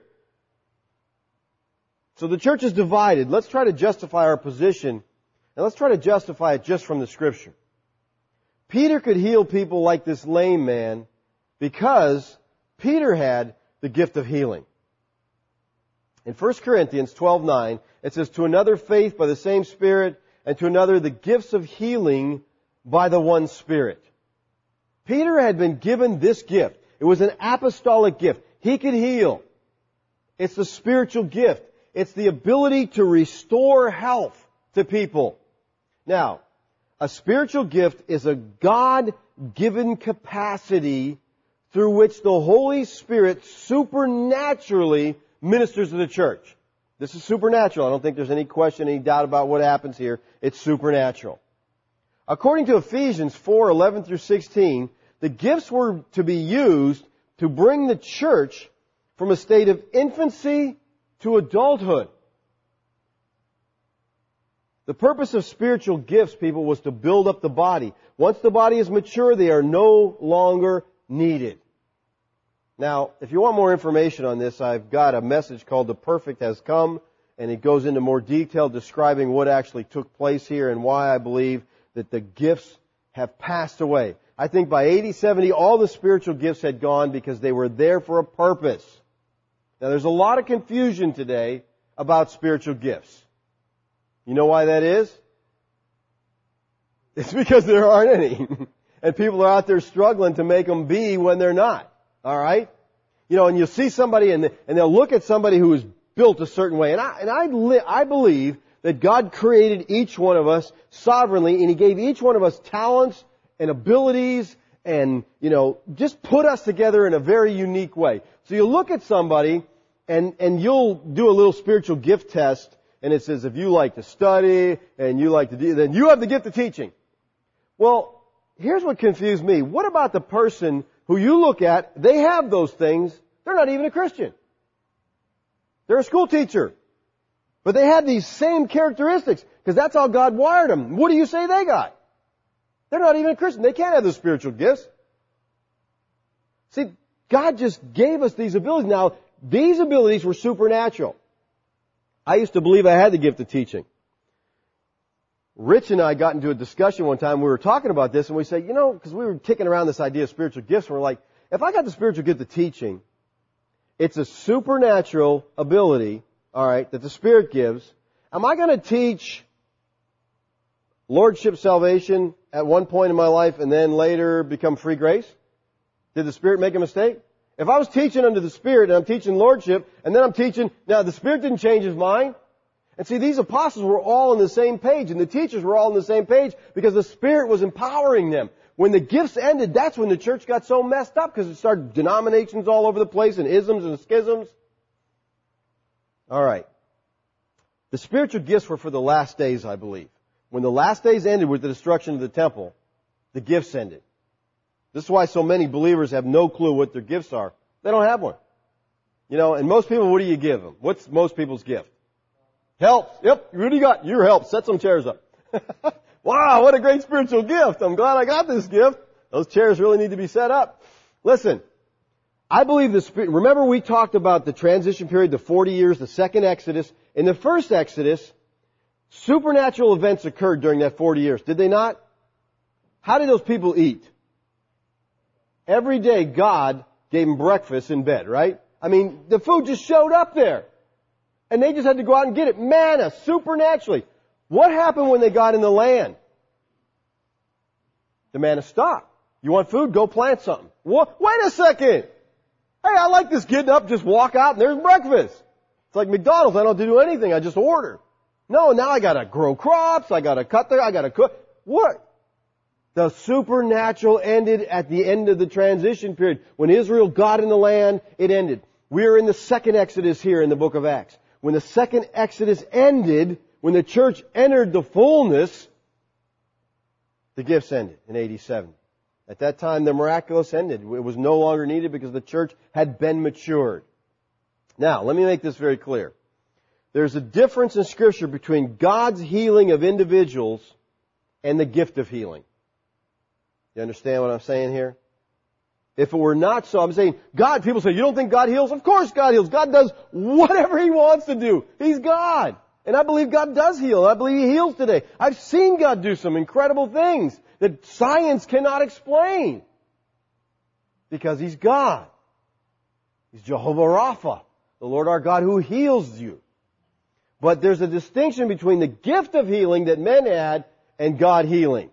So the church is divided. Let's try to justify our position, and let's try to justify it just from the Scripture. Peter could heal people like this lame man because Peter had the gift of healing. In 1 Corinthians 12:9, it says, to another faith by the same Spirit, and to another the gifts of healing by the one Spirit. Peter had been given this gift. It was an apostolic gift. He could heal. It's the spiritual gift. It's the ability to restore health to people. Now, a spiritual gift is a God-given capacity through which the Holy Spirit supernaturally ministers to the church. This is supernatural. I don't think there's any question, any doubt about what happens here. It's supernatural. According to Ephesians 4:11 through 16, the gifts were to be used to bring the church from a state of infancy to adulthood. The purpose of spiritual gifts, people, was to build up the body. Once the body is mature, they are no longer needed. Now, if you want more information on this, I've got a message called The Perfect Has Come, and it goes into more detail describing what actually took place here and why I believe that the gifts have passed away. I think by 80, 70, all the spiritual gifts had gone because they were there for a purpose. Now, there's a lot of confusion today about spiritual gifts. You know why that is? It's because there aren't any. And people are out there struggling to make them be when they're not. All right? You know, and you'll see somebody and they'll look at somebody who is built a certain way. And I believe that God created each one of us sovereignly, and He gave each one of us talents and abilities and, you know, just put us together in a very unique way. So you look at somebody and you'll do a little spiritual gift test, and it says if you like to study and you like to do, then you have the gift of teaching. Well, here's what confused me. What about the person who you look at, they have those things, they're not even a Christian. They're a school teacher. But they have these same characteristics, because that's how God wired them. What do you say they got? They're not even a Christian. They can't have the spiritual gifts. See, God just gave us these abilities. Now, these abilities were supernatural. I used to believe I had the gift of teaching. Rich and I got into a discussion one time. We were talking about this, and we said, you know, because we were kicking around this idea of spiritual gifts, and we're like, if I got the spiritual gift of teaching, it's a supernatural ability, all right, that the Spirit gives. Am I going to teach Lordship salvation at one point in my life and then later become free grace? Did the Spirit make a mistake? If I was teaching under the Spirit and I'm teaching Lordship and then I'm teaching, now the Spirit didn't change His mind. And see, these apostles were all on the same page, and the teachers were all on the same page because the Spirit was empowering them. When the gifts ended, that's when the church got so messed up, because it started denominations all over the place and isms and schisms. All right. The spiritual gifts were for the last days, I believe. When the last days ended with the destruction of the temple, the gifts ended. This is why so many believers have no clue what their gifts are. They don't have one. You know, and most people, what do you give them? What's most people's gift? Help. Yep. What do you got? Your help. Set some chairs up. Wow, what a great spiritual gift. I'm glad I got this gift. Those chairs really need to be set up. Listen, I believe the Spirit, remember we talked about the transition period, the 40 years, the second Exodus. In the first Exodus, supernatural events occurred during that 40 years. Did they not? How did those people eat? Every day God gave them breakfast in bed, right? I mean, the food just showed up there. And they just had to go out and get it. Manna, supernaturally. What happened when they got in the land? The manna stopped. You want food? Go plant something. What? Wait a second. Hey, I like this getting up, just walk out and there's breakfast. It's like McDonald's. I don't do anything. I just order. No, now I gotta grow crops. I gotta cut there. I gotta cook. What? The supernatural ended at the end of the transition period. When Israel got in the land, it ended. We're in the second Exodus here in the book of Acts. When the second Exodus ended, when the church entered the fullness, the gifts ended in 87. At that time, the miraculous ended. It was no longer needed because the church had been matured. Now, let me make this very clear. There's a difference in Scripture between God's healing of individuals and the gift of healing. You understand what I'm saying here? If it were not so, I'm saying, God, people say, you don't think God heals? Of course God heals. God does whatever He wants to do. He's God. And I believe God does heal. I believe He heals today. I've seen God do some incredible things that science cannot explain. Because He's God. He's Jehovah Rapha, the Lord our God who heals you. But there's a distinction between the gift of healing that men had and God healing.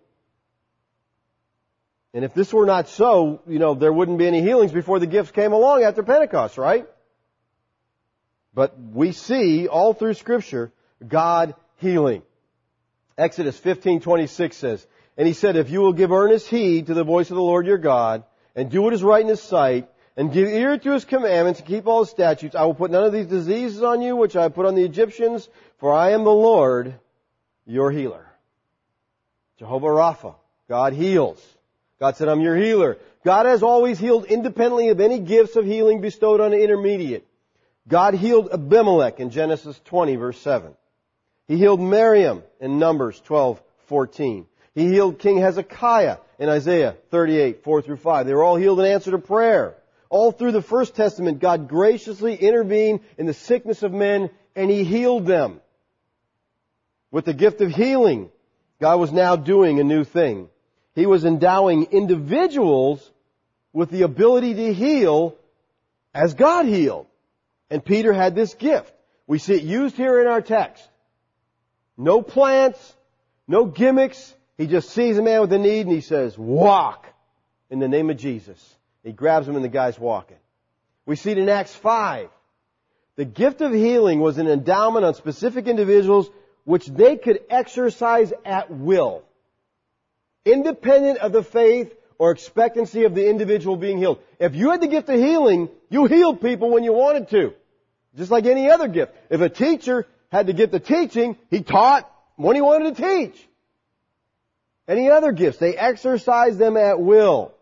And if this were not so, you know, there wouldn't be any healings before the gifts came along after Pentecost, right? But we see all through Scripture God healing. Exodus 15:26 says, "And he said, if you will give earnest heed to the voice of the Lord your God, and do what is right in his sight, and give ear to his commandments, and keep all his statutes, I will put none of these diseases on you, which I put on the Egyptians, for I am the Lord, your healer." Jehovah Rapha, God heals. God said, I'm your healer. God has always healed independently of any gifts of healing bestowed on an intermediate. God healed Abimelech in Genesis 20, verse 7. He healed Miriam in Numbers 12:14. He healed King Hezekiah in Isaiah 38, 4 through 5. They were all healed in answer to prayer. All through the First Testament, God graciously intervened in the sickness of men, and He healed them. With the gift of healing, God was now doing a new thing. He was endowing individuals with the ability to heal as God healed. And Peter had this gift. We see it used here in our text. No plants, no gimmicks. He just sees a man with a need and he says, walk in the name of Jesus. He grabs him and the guy's walking. We see it in Acts 5. The gift of healing was an endowment on specific individuals which they could exercise at will, independent of the faith or expectancy of the individual being healed. If you had the gift of healing, you healed people when you wanted to, just like any other gift. If a teacher had the gift of teaching, he taught when he wanted to teach. Any other gifts, they exercise them at will.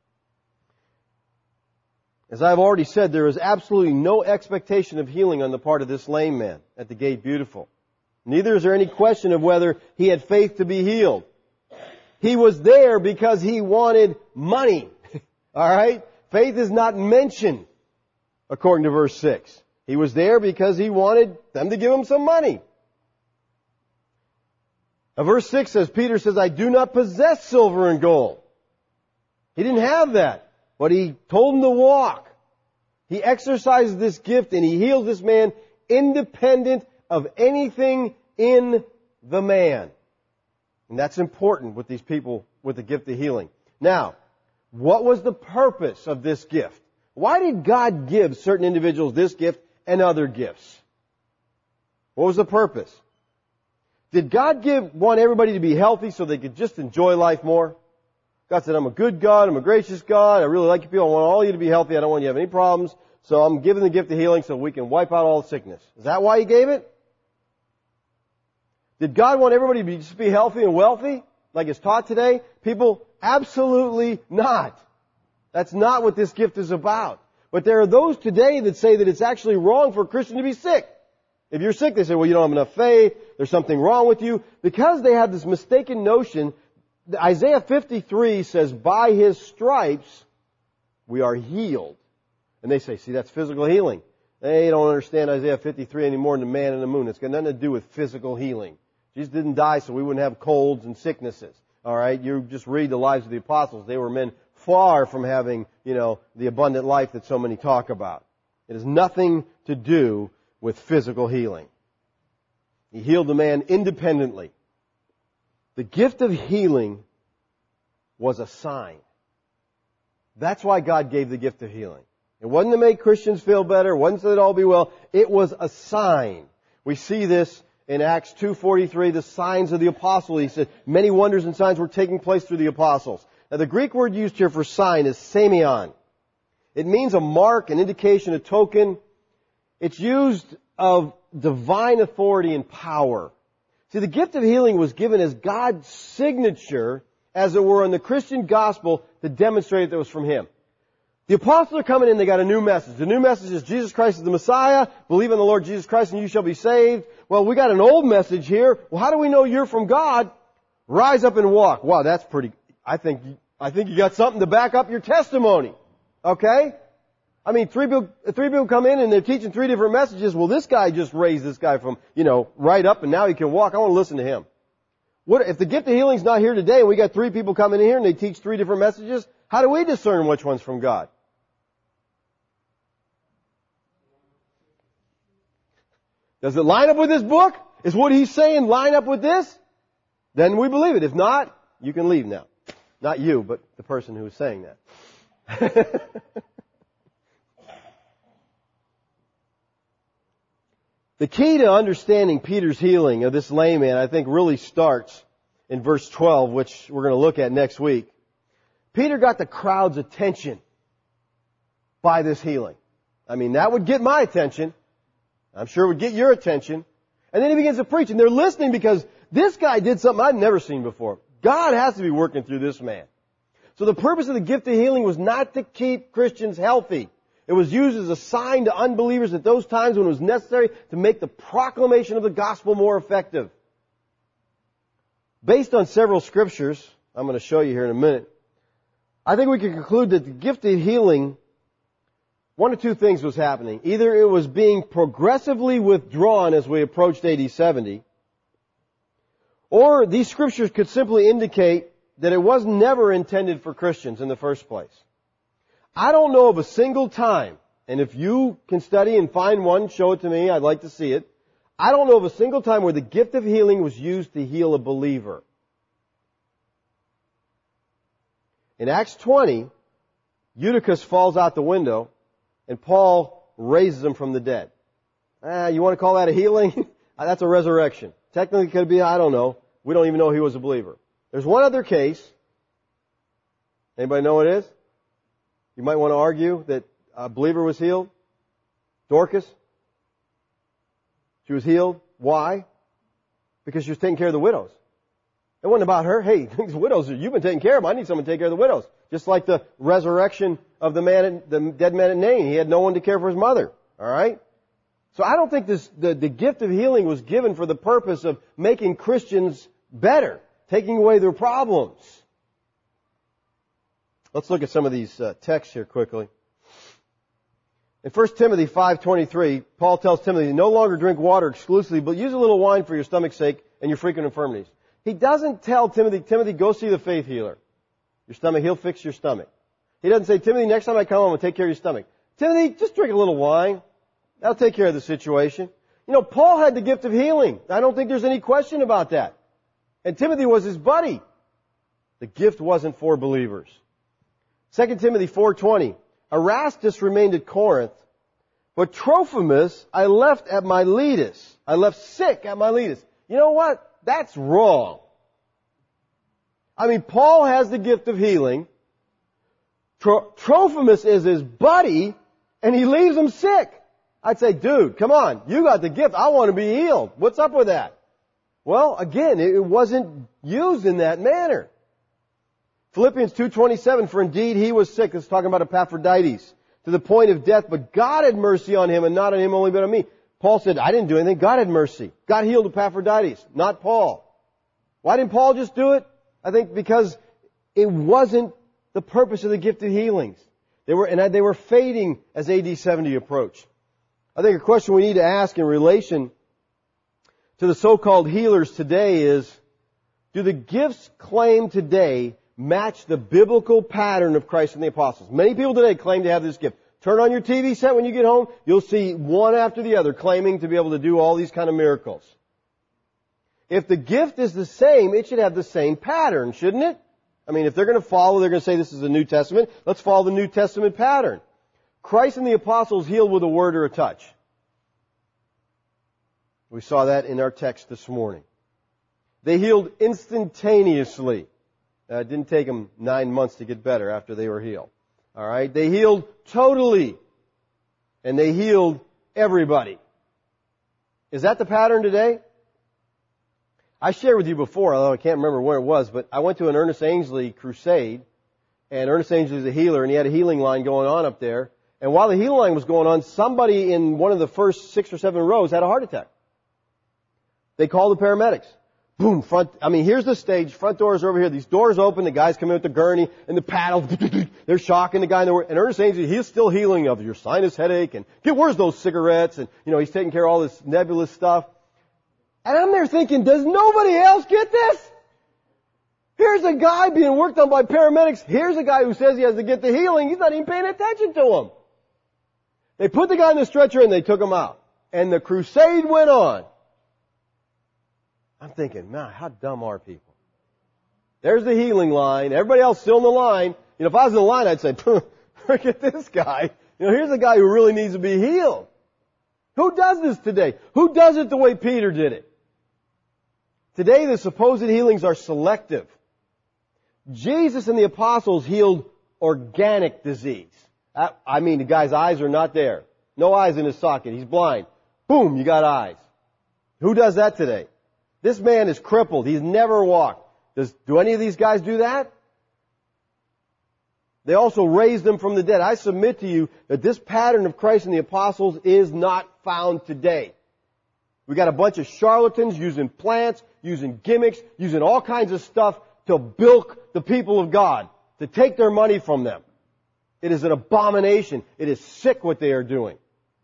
As I've already said, there is absolutely no expectation of healing on the part of this lame man at the Gate Beautiful. Neither is there any question of whether he had faith to be healed. He was there because he wanted money. Alright? Faith is not mentioned, according to verse 6. He was there because he wanted them to give him some money. Now, verse 6 says, Peter says, I do not possess silver and gold. He didn't have that, but he told him to walk. He exercised this gift and he healed this man independent of anything in the man. And that's important with these people with the gift of healing. Now, what was the purpose of this gift? Why did God give certain individuals this gift and other gifts? What was the purpose? Did God want everybody to be healthy so they could just enjoy life more? God said, I'm a good God, I'm a gracious God, I really like you people, I want all you to be healthy, I don't want you to have any problems, so I'm giving the gift of healing so we can wipe out all sickness. Is that why He gave it? Did God want everybody to just be healthy and wealthy, like it's taught today? People, absolutely not. That's not what this gift is about. But there are those today that say that it's actually wrong for a Christian to be sick. If you're sick, they say, well, you don't have enough faith, there's something wrong with you. Because they have this mistaken notion, Isaiah 53 says, by His stripes we are healed. And they say, see, that's physical healing. They don't understand Isaiah 53 any more than the man in the moon. It's got nothing to do with physical healing. Jesus didn't die so we wouldn't have colds and sicknesses. Alright, you just read the lives of the apostles. They were men far from having, the abundant life that so many talk about. It has nothing to do with physical healing. He healed the man independently. The gift of healing was a sign. That's why God gave the gift of healing. It wasn't to make Christians feel better. It wasn't so they'd all be well. It was a sign. We see this in Acts 2:43, the signs of the apostle. He said many wonders and signs were taking place through the apostles. Now the Greek word used here for sign is semeion. It means a mark, an indication, a token. It's used of divine authority and power. See, the gift of healing was given as God's signature, as it were, in the Christian gospel to demonstrate that it was from Him. The apostles are coming in, they got a new message. The new message is Jesus Christ is the Messiah. Believe in the Lord Jesus Christ and you shall be saved. Well, we got an old message here. Well, how do we know you're from God? Rise up and walk. Wow, that's pretty, I think you got something to back up your testimony. Okay? I mean, three people come in and they're teaching three different messages. Well, this guy just raised this guy from, right up and now he can walk. I want to listen to him. What, if the gift of healing's not here today and we got three people coming in here and they teach three different messages, how do we discern which one's from God? Does it line up with this book? Is what he's saying line up with this? Then we believe it. If not, you can leave now. Not you, but the person who is saying that. The key to understanding Peter's healing of this lame man, I think, really starts in verse 12, which we're going to look at next week. Peter got the crowd's attention by this healing. I mean, that would get my attention. I'm sure it would get your attention. And then he begins to preach, and they're listening because this guy did something I've never seen before. God has to be working through this man. So the purpose of the gift of healing was not to keep Christians healthy. It was used as a sign to unbelievers at those times when it was necessary to make the proclamation of the gospel more effective. Based on several scriptures, I'm going to show you here in a minute, I think we can conclude that the gift of healing, one of two things was happening. Either it was being progressively withdrawn as we approached AD 70, or these scriptures could simply indicate that it was never intended for Christians in the first place. I don't know of a single time, and if you can study and find one, show it to me, I'd like to see it. I don't know of a single time where the gift of healing was used to heal a believer. In Acts 20, Eutychus falls out the window, and Paul raises him from the dead. You want to call that a healing? That's a resurrection. Technically, could it be? I don't know. We don't even know he was a believer. There's one other case. Anybody know what it is? You might want to argue that a believer was healed. Dorcas. She was healed. Why? Because she was taking care of the widows. It wasn't about her. Hey, these widows, you've been taking care of them. I need someone to take care of the widows. Just like the resurrection of the dead man at Nain. He had no one to care for his mother. All right? So I don't think the gift of healing was given for the purpose of making Christians better, taking away their problems. Let's look at some of these texts here quickly. In 1 Timothy 5:23, Paul tells Timothy, no longer drink water exclusively, but use a little wine for your stomach's sake and your frequent infirmities. He doesn't tell Timothy, go see the faith healer. Your stomach, he'll fix your stomach. He doesn't say, Timothy, next time I come home, I'll take care of your stomach. Timothy, just drink a little wine. That'll take care of the situation. You know, Paul had the gift of healing. I don't think there's any question about that. And Timothy was his buddy. The gift wasn't for believers. 2 Timothy 4:20. Erastus remained at Corinth, but Trophimus I left at Miletus. I left sick at Miletus. You know what? That's wrong. I mean, Paul has the gift of healing. Trophimus is his buddy, and he leaves him sick. I'd say, dude, come on. You got the gift. I want to be healed. What's up with that? Well, again, it wasn't used in that manner. Philippians 2:27, for indeed he was sick. It's talking about Epaphroditus, to the point of death, but God had mercy on him, and not on him only, but on me. Paul said, I didn't do anything. God had mercy. God healed Epaphroditus, not Paul. Why didn't Paul just do it? I think because it wasn't the purpose of the gift of healings. They were fading as AD 70 approached. I think a question we need to ask in relation to the so-called healers today is, do the gifts claimed today match the biblical pattern of Christ and the apostles? Many people today claim to have this gift. Turn on your TV set when you get home, you'll see one after the other claiming to be able to do all these kind of miracles. If the gift is the same, it should have the same pattern, shouldn't it? I mean, if they're going to follow, they're going to say this is the New Testament, let's follow the New Testament pattern. Christ and the apostles healed with a word or a touch. We saw that in our text this morning. They healed instantaneously. It didn't take them 9 months to get better after they were healed. All right? They healed totally. And they healed everybody. Is that the pattern today? I shared with you before, although I can't remember where it was, but I went to an Ernest Ainsley crusade, and Ernest Ainsley is a healer, and he had a healing line going on up there. And while the healing line was going on, somebody in one of the first 6 or 7 rows had a heart attack. They called the paramedics. Boom, here's the stage, front doors are over here, these doors open, the guys come in with the gurney and the paddle, they're shocking the guy, and Ernest Ainsley, he's still healing of your sinus headache, and where's those cigarettes, and he's taking care of all this nebulous stuff. And I'm there thinking, does nobody else get this? Here's a guy being worked on by paramedics, here's a guy who says he has to get the healing, he's not even paying attention to him. They put the guy in the stretcher and they took him out. And the crusade went on. I'm thinking, man, how dumb are people? There's the healing line. Everybody else still in the line. If I was in the line, I'd say, look at this guy. Here's a guy who really needs to be healed. Who does this today? Who does it the way Peter did it? Today the supposed healings are selective. Jesus and the apostles healed organic disease. I mean, the guy's eyes are not there. No eyes in his socket. He's blind. Boom, you got eyes. Who does that today? This man is crippled. He's never walked. Do any of these guys do that? They also raised them from the dead. I submit to you that this pattern of Christ and the apostles is not found today. We got a bunch of charlatans using plants, using gimmicks, using all kinds of stuff to bilk the people of God, to take their money from them. It is an abomination. It is sick what they are doing.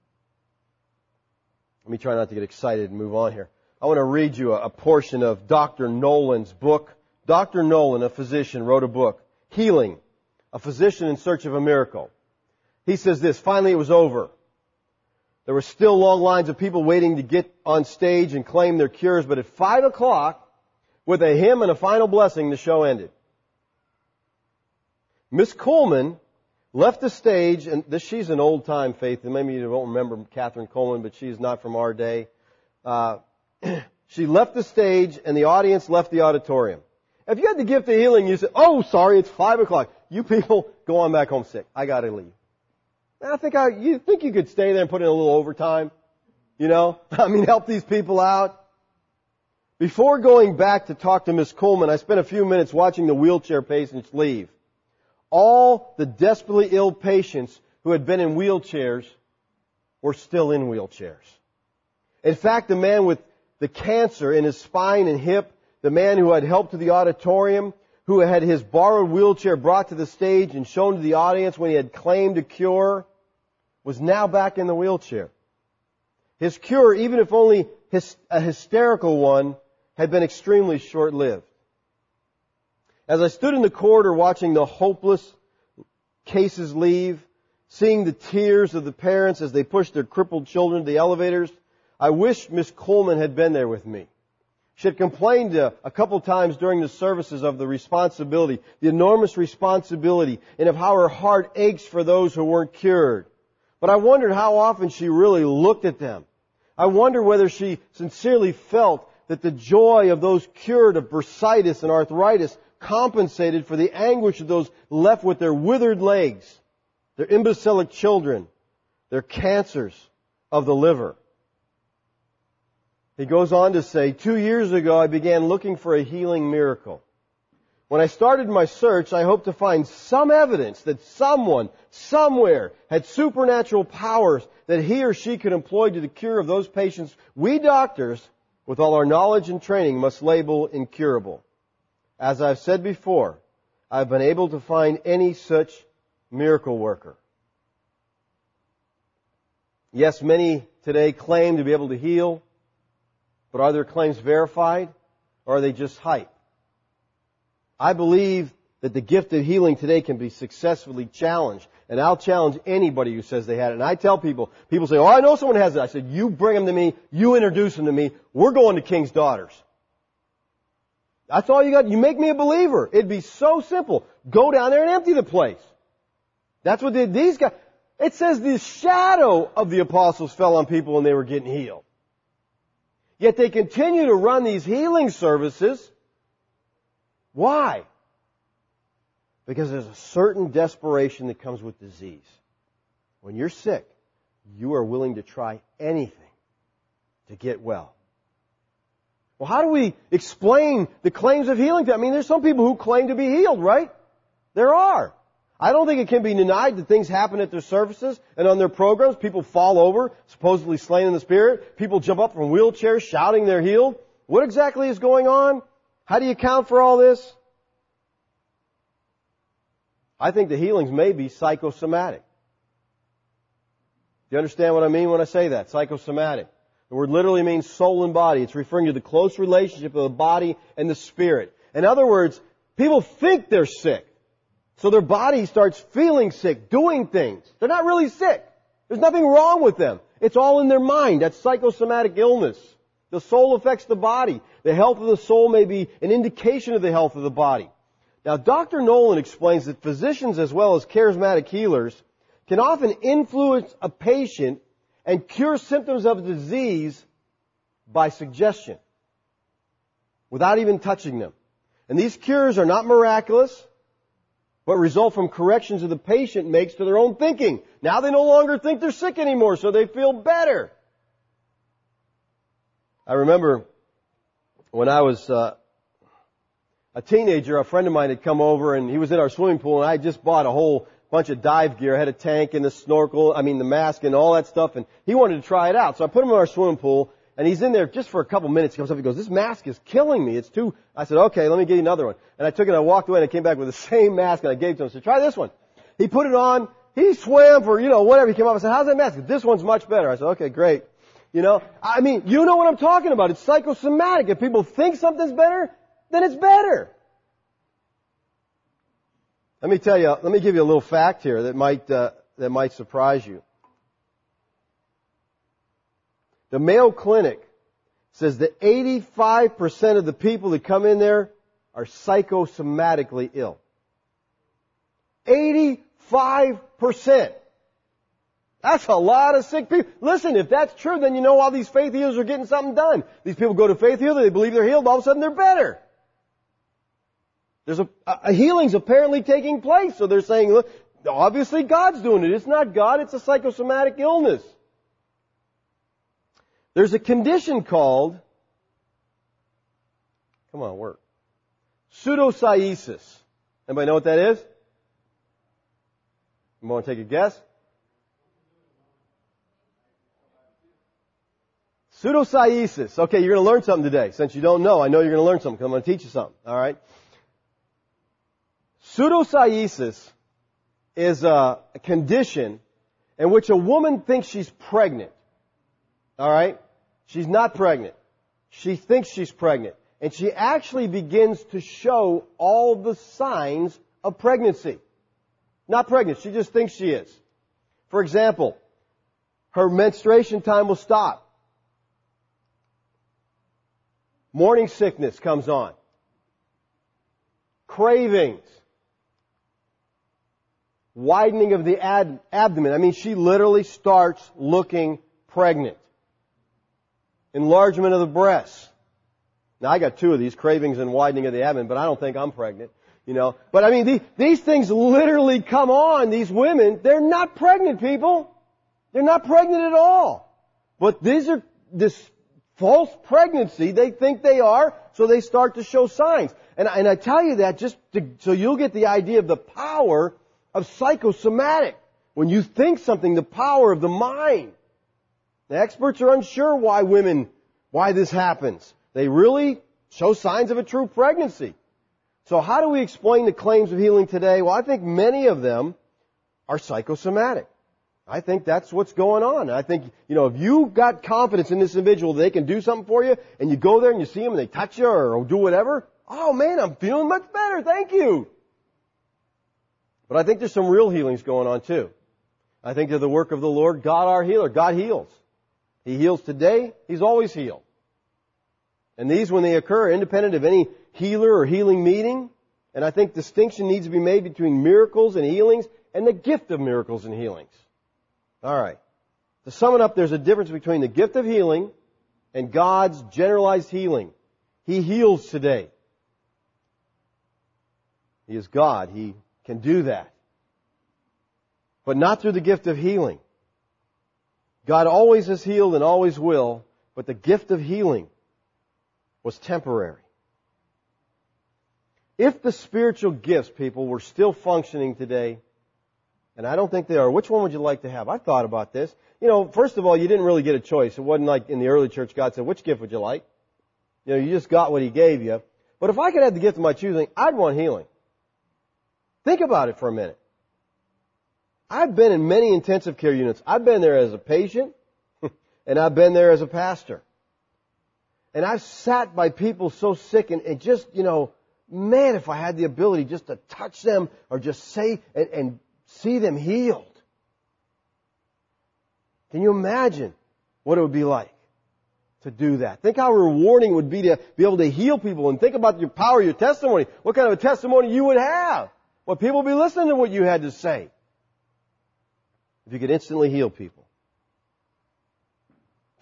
Let me try not to get excited and move on here. I want to read you a portion of Dr. Nolan's book. Dr. Nolan, a physician, wrote a book, Healing, a Physician in Search of a Miracle. He says this, finally it was over. There were still long lines of people waiting to get on stage and claim their cures, but at 5 o'clock, with a hymn and a final blessing, the show ended. Miss Coleman left the stage, and she's an old-time faith, and maybe you don't remember Catherine Coleman, but she's not from our day. She left the stage, and the audience left the auditorium. If you had the gift of healing, you said, oh, sorry, it's 5 o'clock. You people, go on back home sick. I gotta leave. You think you could stay there and put in a little overtime? You know? Help these people out. Before going back to talk to Miss Coleman, I spent a few minutes watching the wheelchair patients leave. All the desperately ill patients who had been in wheelchairs were still in wheelchairs. In fact, the man with the cancer in his spine and hip, the man who had helped to the auditorium, who had his borrowed wheelchair brought to the stage and shown to the audience when he had claimed a cure, was now back in the wheelchair. His cure, even if only a hysterical one, had been extremely short-lived. As I stood in the corridor watching the hopeless cases leave, seeing the tears of the parents as they pushed their crippled children to the elevators, I wished Miss Coleman had been there with me. She had complained a couple times during the services of the responsibility, the enormous responsibility, and of how her heart aches for those who weren't cured. But I wondered how often she really looked at them. I wonder whether she sincerely felt that the joy of those cured of bursitis and arthritis compensated for the anguish of those left with their withered legs, their imbecilic children, their cancers of the liver. He goes on to say, 2 years ago I began looking for a healing miracle. When I started my search, I hoped to find some evidence that someone, somewhere, had supernatural powers that he or she could employ to the cure of those patients we doctors, with all our knowledge and training, must label incurable. As I've said before, I've been able to find any such miracle worker. Yes, many today claim to be able to heal, but are their claims verified, or are they just hype? I believe that the gift of healing today can be successfully challenged. And I'll challenge anybody who says they had it. And I tell people say, oh, I know someone has it. I said, you bring them to me, you introduce them to me, we're going to King's Daughters. That's all you got. You make me a believer. It'd be so simple. Go down there and empty the place. That's what these guys... It says the shadow of the apostles fell on people and they were getting healed. Yet they continue to run these healing services. Why? Because there's a certain desperation that comes with disease. When you're sick, you are willing to try anything to get well. Well, how do we explain the claims of healing? There's some people who claim to be healed, right? There are. I don't think it can be denied that things happen at their services and on their programs. People fall over, supposedly slain in the Spirit. People jump up from wheelchairs shouting they're healed. What exactly is going on? How do you account for all this? I think the healings may be psychosomatic. Do you understand what I mean when I say that? Psychosomatic. The word literally means soul and body. It's referring to the close relationship of the body and the spirit. In other words, people think they're sick. So their body starts feeling sick, doing things. They're not really sick. There's nothing wrong with them. It's all in their mind. That's psychosomatic illness. The soul affects the body. The health of the soul may be an indication of the health of the body. Now, Dr. Nolan explains that physicians as well as charismatic healers can often influence a patient and cure symptoms of disease by suggestion, without even touching them. And these cures are not miraculous, but result from corrections that the patient makes to their own thinking. Now they no longer think they're sick anymore, so they feel better. I remember when I was a teenager, a friend of mine had come over and he was in our swimming pool, and I had just bought a whole bunch of dive gear. I had a tank and the mask and all that stuff, and he wanted to try it out. So I put him in our swimming pool, and he's in there just for a couple minutes. He comes up and goes, "This mask is killing me. It's too..." I said, "Okay, let me get you another one." And I took it and I walked away and I came back with the same mask and I gave it to him. I said, "Try this one." He put it on. He swam for, whatever. He came up and said, "How's that mask?" "This one's much better." I said, "Okay, great." You know what I'm talking about. It's psychosomatic. If people think something's better, then it's better. Let me give you a little fact here that might surprise you. The Mayo Clinic says that 85% of the people that come in there are psychosomatically ill. 85%. That's a lot of sick people. Listen, if that's true, then you know all these faith healers are getting something done. These people go to faith healer, they believe they're healed, all of a sudden they're better. There's a healing's apparently taking place, so they're saying, look, obviously God's doing it. It's not God, it's a psychosomatic illness. There's a condition called, pseudocyesis. Anybody know what that is? You want to take a guess? Pseudocyesis. Okay, you're going to learn something today. Since you don't know, I know you're going to learn something because I'm going to teach you something. All right? Pseudocyesis is a condition in which a woman thinks she's pregnant. All right? She's not pregnant. She thinks she's pregnant. And she actually begins to show all the signs of pregnancy. Not pregnant. She just thinks she is. For example, her menstruation time will stop. Morning sickness comes on. Cravings. Widening of the abdomen. She literally starts looking pregnant. Enlargement of the breasts. Now, I got two of these, cravings and widening of the abdomen, but I don't think I'm pregnant, But these things literally come on, these women. They're not pregnant, people. They're not pregnant at all. But this false pregnancy, they think they are, so they start to show signs. And I tell you that so you'll get the idea of the power of psychosomatic. When you think something, the power of the mind. The experts are unsure why this happens. They really show signs of a true pregnancy. So how do we explain the claims of healing today? Well, I think many of them are psychosomatic. I think that's what's going on. I think, if you got confidence in this individual, they can do something for you, and you go there and you see them and they touch you or do whatever, oh man, I'm feeling much better, thank you. But I think there's some real healings going on too. I think they're the work of the Lord, God our healer. God heals. He heals today, He's always healed. And these, when they occur, are independent of any healer or healing meeting. And I think distinction needs to be made between miracles and healings and the gift of miracles and healings. All right. To sum it up, there's a difference between the gift of healing and God's generalized healing. He heals today. He is God. He can do that. But not through the gift of healing. God always has healed and always will, but the gift of healing was temporary. If the spiritual gifts, people, were still functioning today, and I don't think they are, which one would you like to have? I've thought about this. First of all, you didn't really get a choice. It wasn't like in the early church God said, which gift would you like? You just got what He gave you. But if I could have the gift of my choosing, I'd want healing. Think about it for a minute. I've been in many intensive care units. I've been there as a patient, and I've been there as a pastor. And I've sat by people so sick and just, man, if I had the ability just to touch them or just say and see them healed. Can you imagine what it would be like to do that? Think how rewarding it would be to be able to heal people, and think about your power, your testimony. What kind of a testimony you would have. Well, people would be listening to what you had to say. If you could instantly heal people.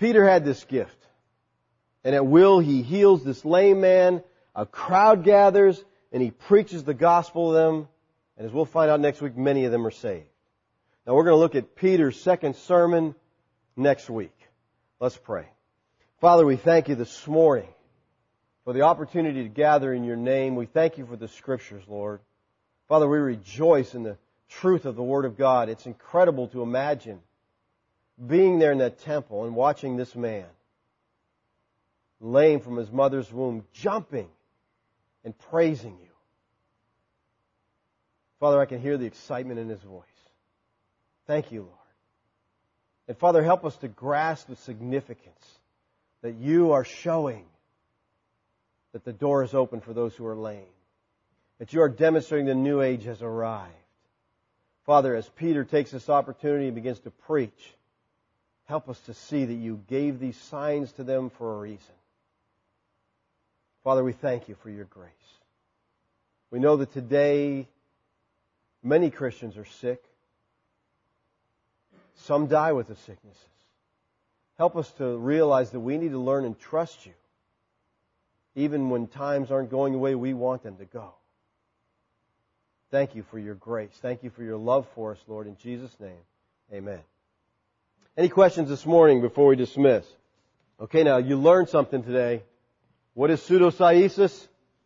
Peter had this gift. And at will, he heals this lame man. A crowd gathers, and he preaches the gospel to them. And as we'll find out next week, many of them are saved. Now we're going to look at Peter's second sermon next week. Let's pray. Father, we thank you this morning for the opportunity to gather in your name. We thank you for the Scriptures, Lord. Father, we rejoice in the truth of the Word of God. It's incredible to imagine being there in that temple and watching this man, lame from his mother's womb, jumping and praising you. Father, I can hear the excitement in his voice. Thank you, Lord. And Father, help us to grasp the significance that you are showing that the door is open for those who are lame, that you are demonstrating the new age has arrived. Father, as Peter takes this opportunity and begins to preach, help us to see that you gave these signs to them for a reason. Father, we thank you for your grace. We know that today many Christians are sick. Some die with the sicknesses. Help us to realize that we need to learn and trust you, even when times aren't going the way we want them to go. Thank you for your grace. Thank you for your love for us, Lord. In Jesus' name, amen. Any questions this morning before we dismiss? Okay, now you learned something today. What is pseudocyesis?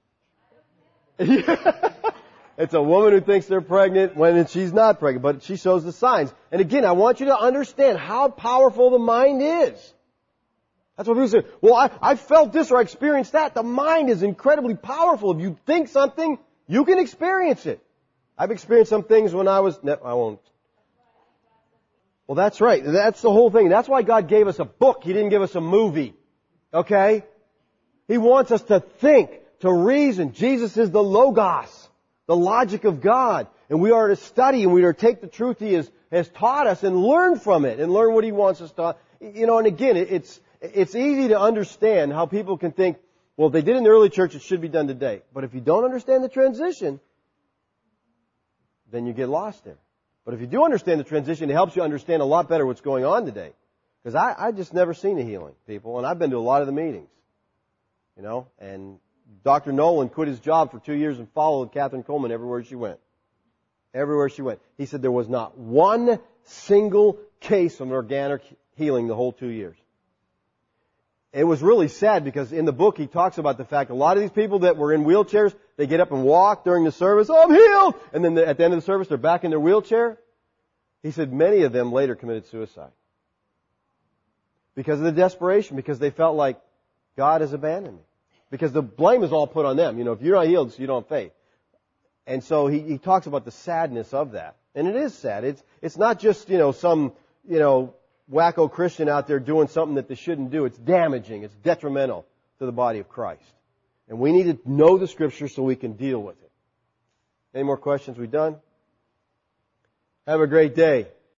It's a woman who thinks they're pregnant when she's not pregnant, but she shows the signs. And again, I want you to understand how powerful the mind is. That's what people say. Well, I felt this or I experienced that. The mind is incredibly powerful. If you think something, you can experience it. I've experienced some things when I was... No, I won't. Well, that's right. That's the whole thing. That's why God gave us a book. He didn't give us a movie. Okay? He wants us to think, to reason. Jesus is the Logos, the logic of God. And we are to study and we are to take the truth He has taught us and learn from it and learn what He wants us to... You know, and again, it's easy to understand how people can think, well, if they did in the early church, it should be done today. But if you don't understand the transition, then you get lost there. But if you do understand the transition, it helps you understand a lot better what's going on today. Because I just never seen a healing, people, and I've been to a lot of the meetings. You know, and Dr. Nolan quit his job for 2 years and followed Catherine Coleman everywhere she went. Everywhere she went. He said there was not one single case of organic healing the whole 2 years. It was really sad because in the book he talks about the fact a lot of these people that were in wheelchairs, they get up and walk during the service, oh, I'm healed! And then at the end of the service they're back in their wheelchair. He said many of them later committed suicide. Because of the desperation, because they felt like God has abandoned me. Because the blame is all put on them. You know, if you're not healed, so you don't have faith. And so he talks about the sadness of that. And it is sad. It's not just, you know, some, you know, wacko Christian out there doing something that they shouldn't do. It's damaging. It's detrimental to the body of Christ. And we need to know the Scripture so we can deal with it. Any more questions? We done? Have a great day.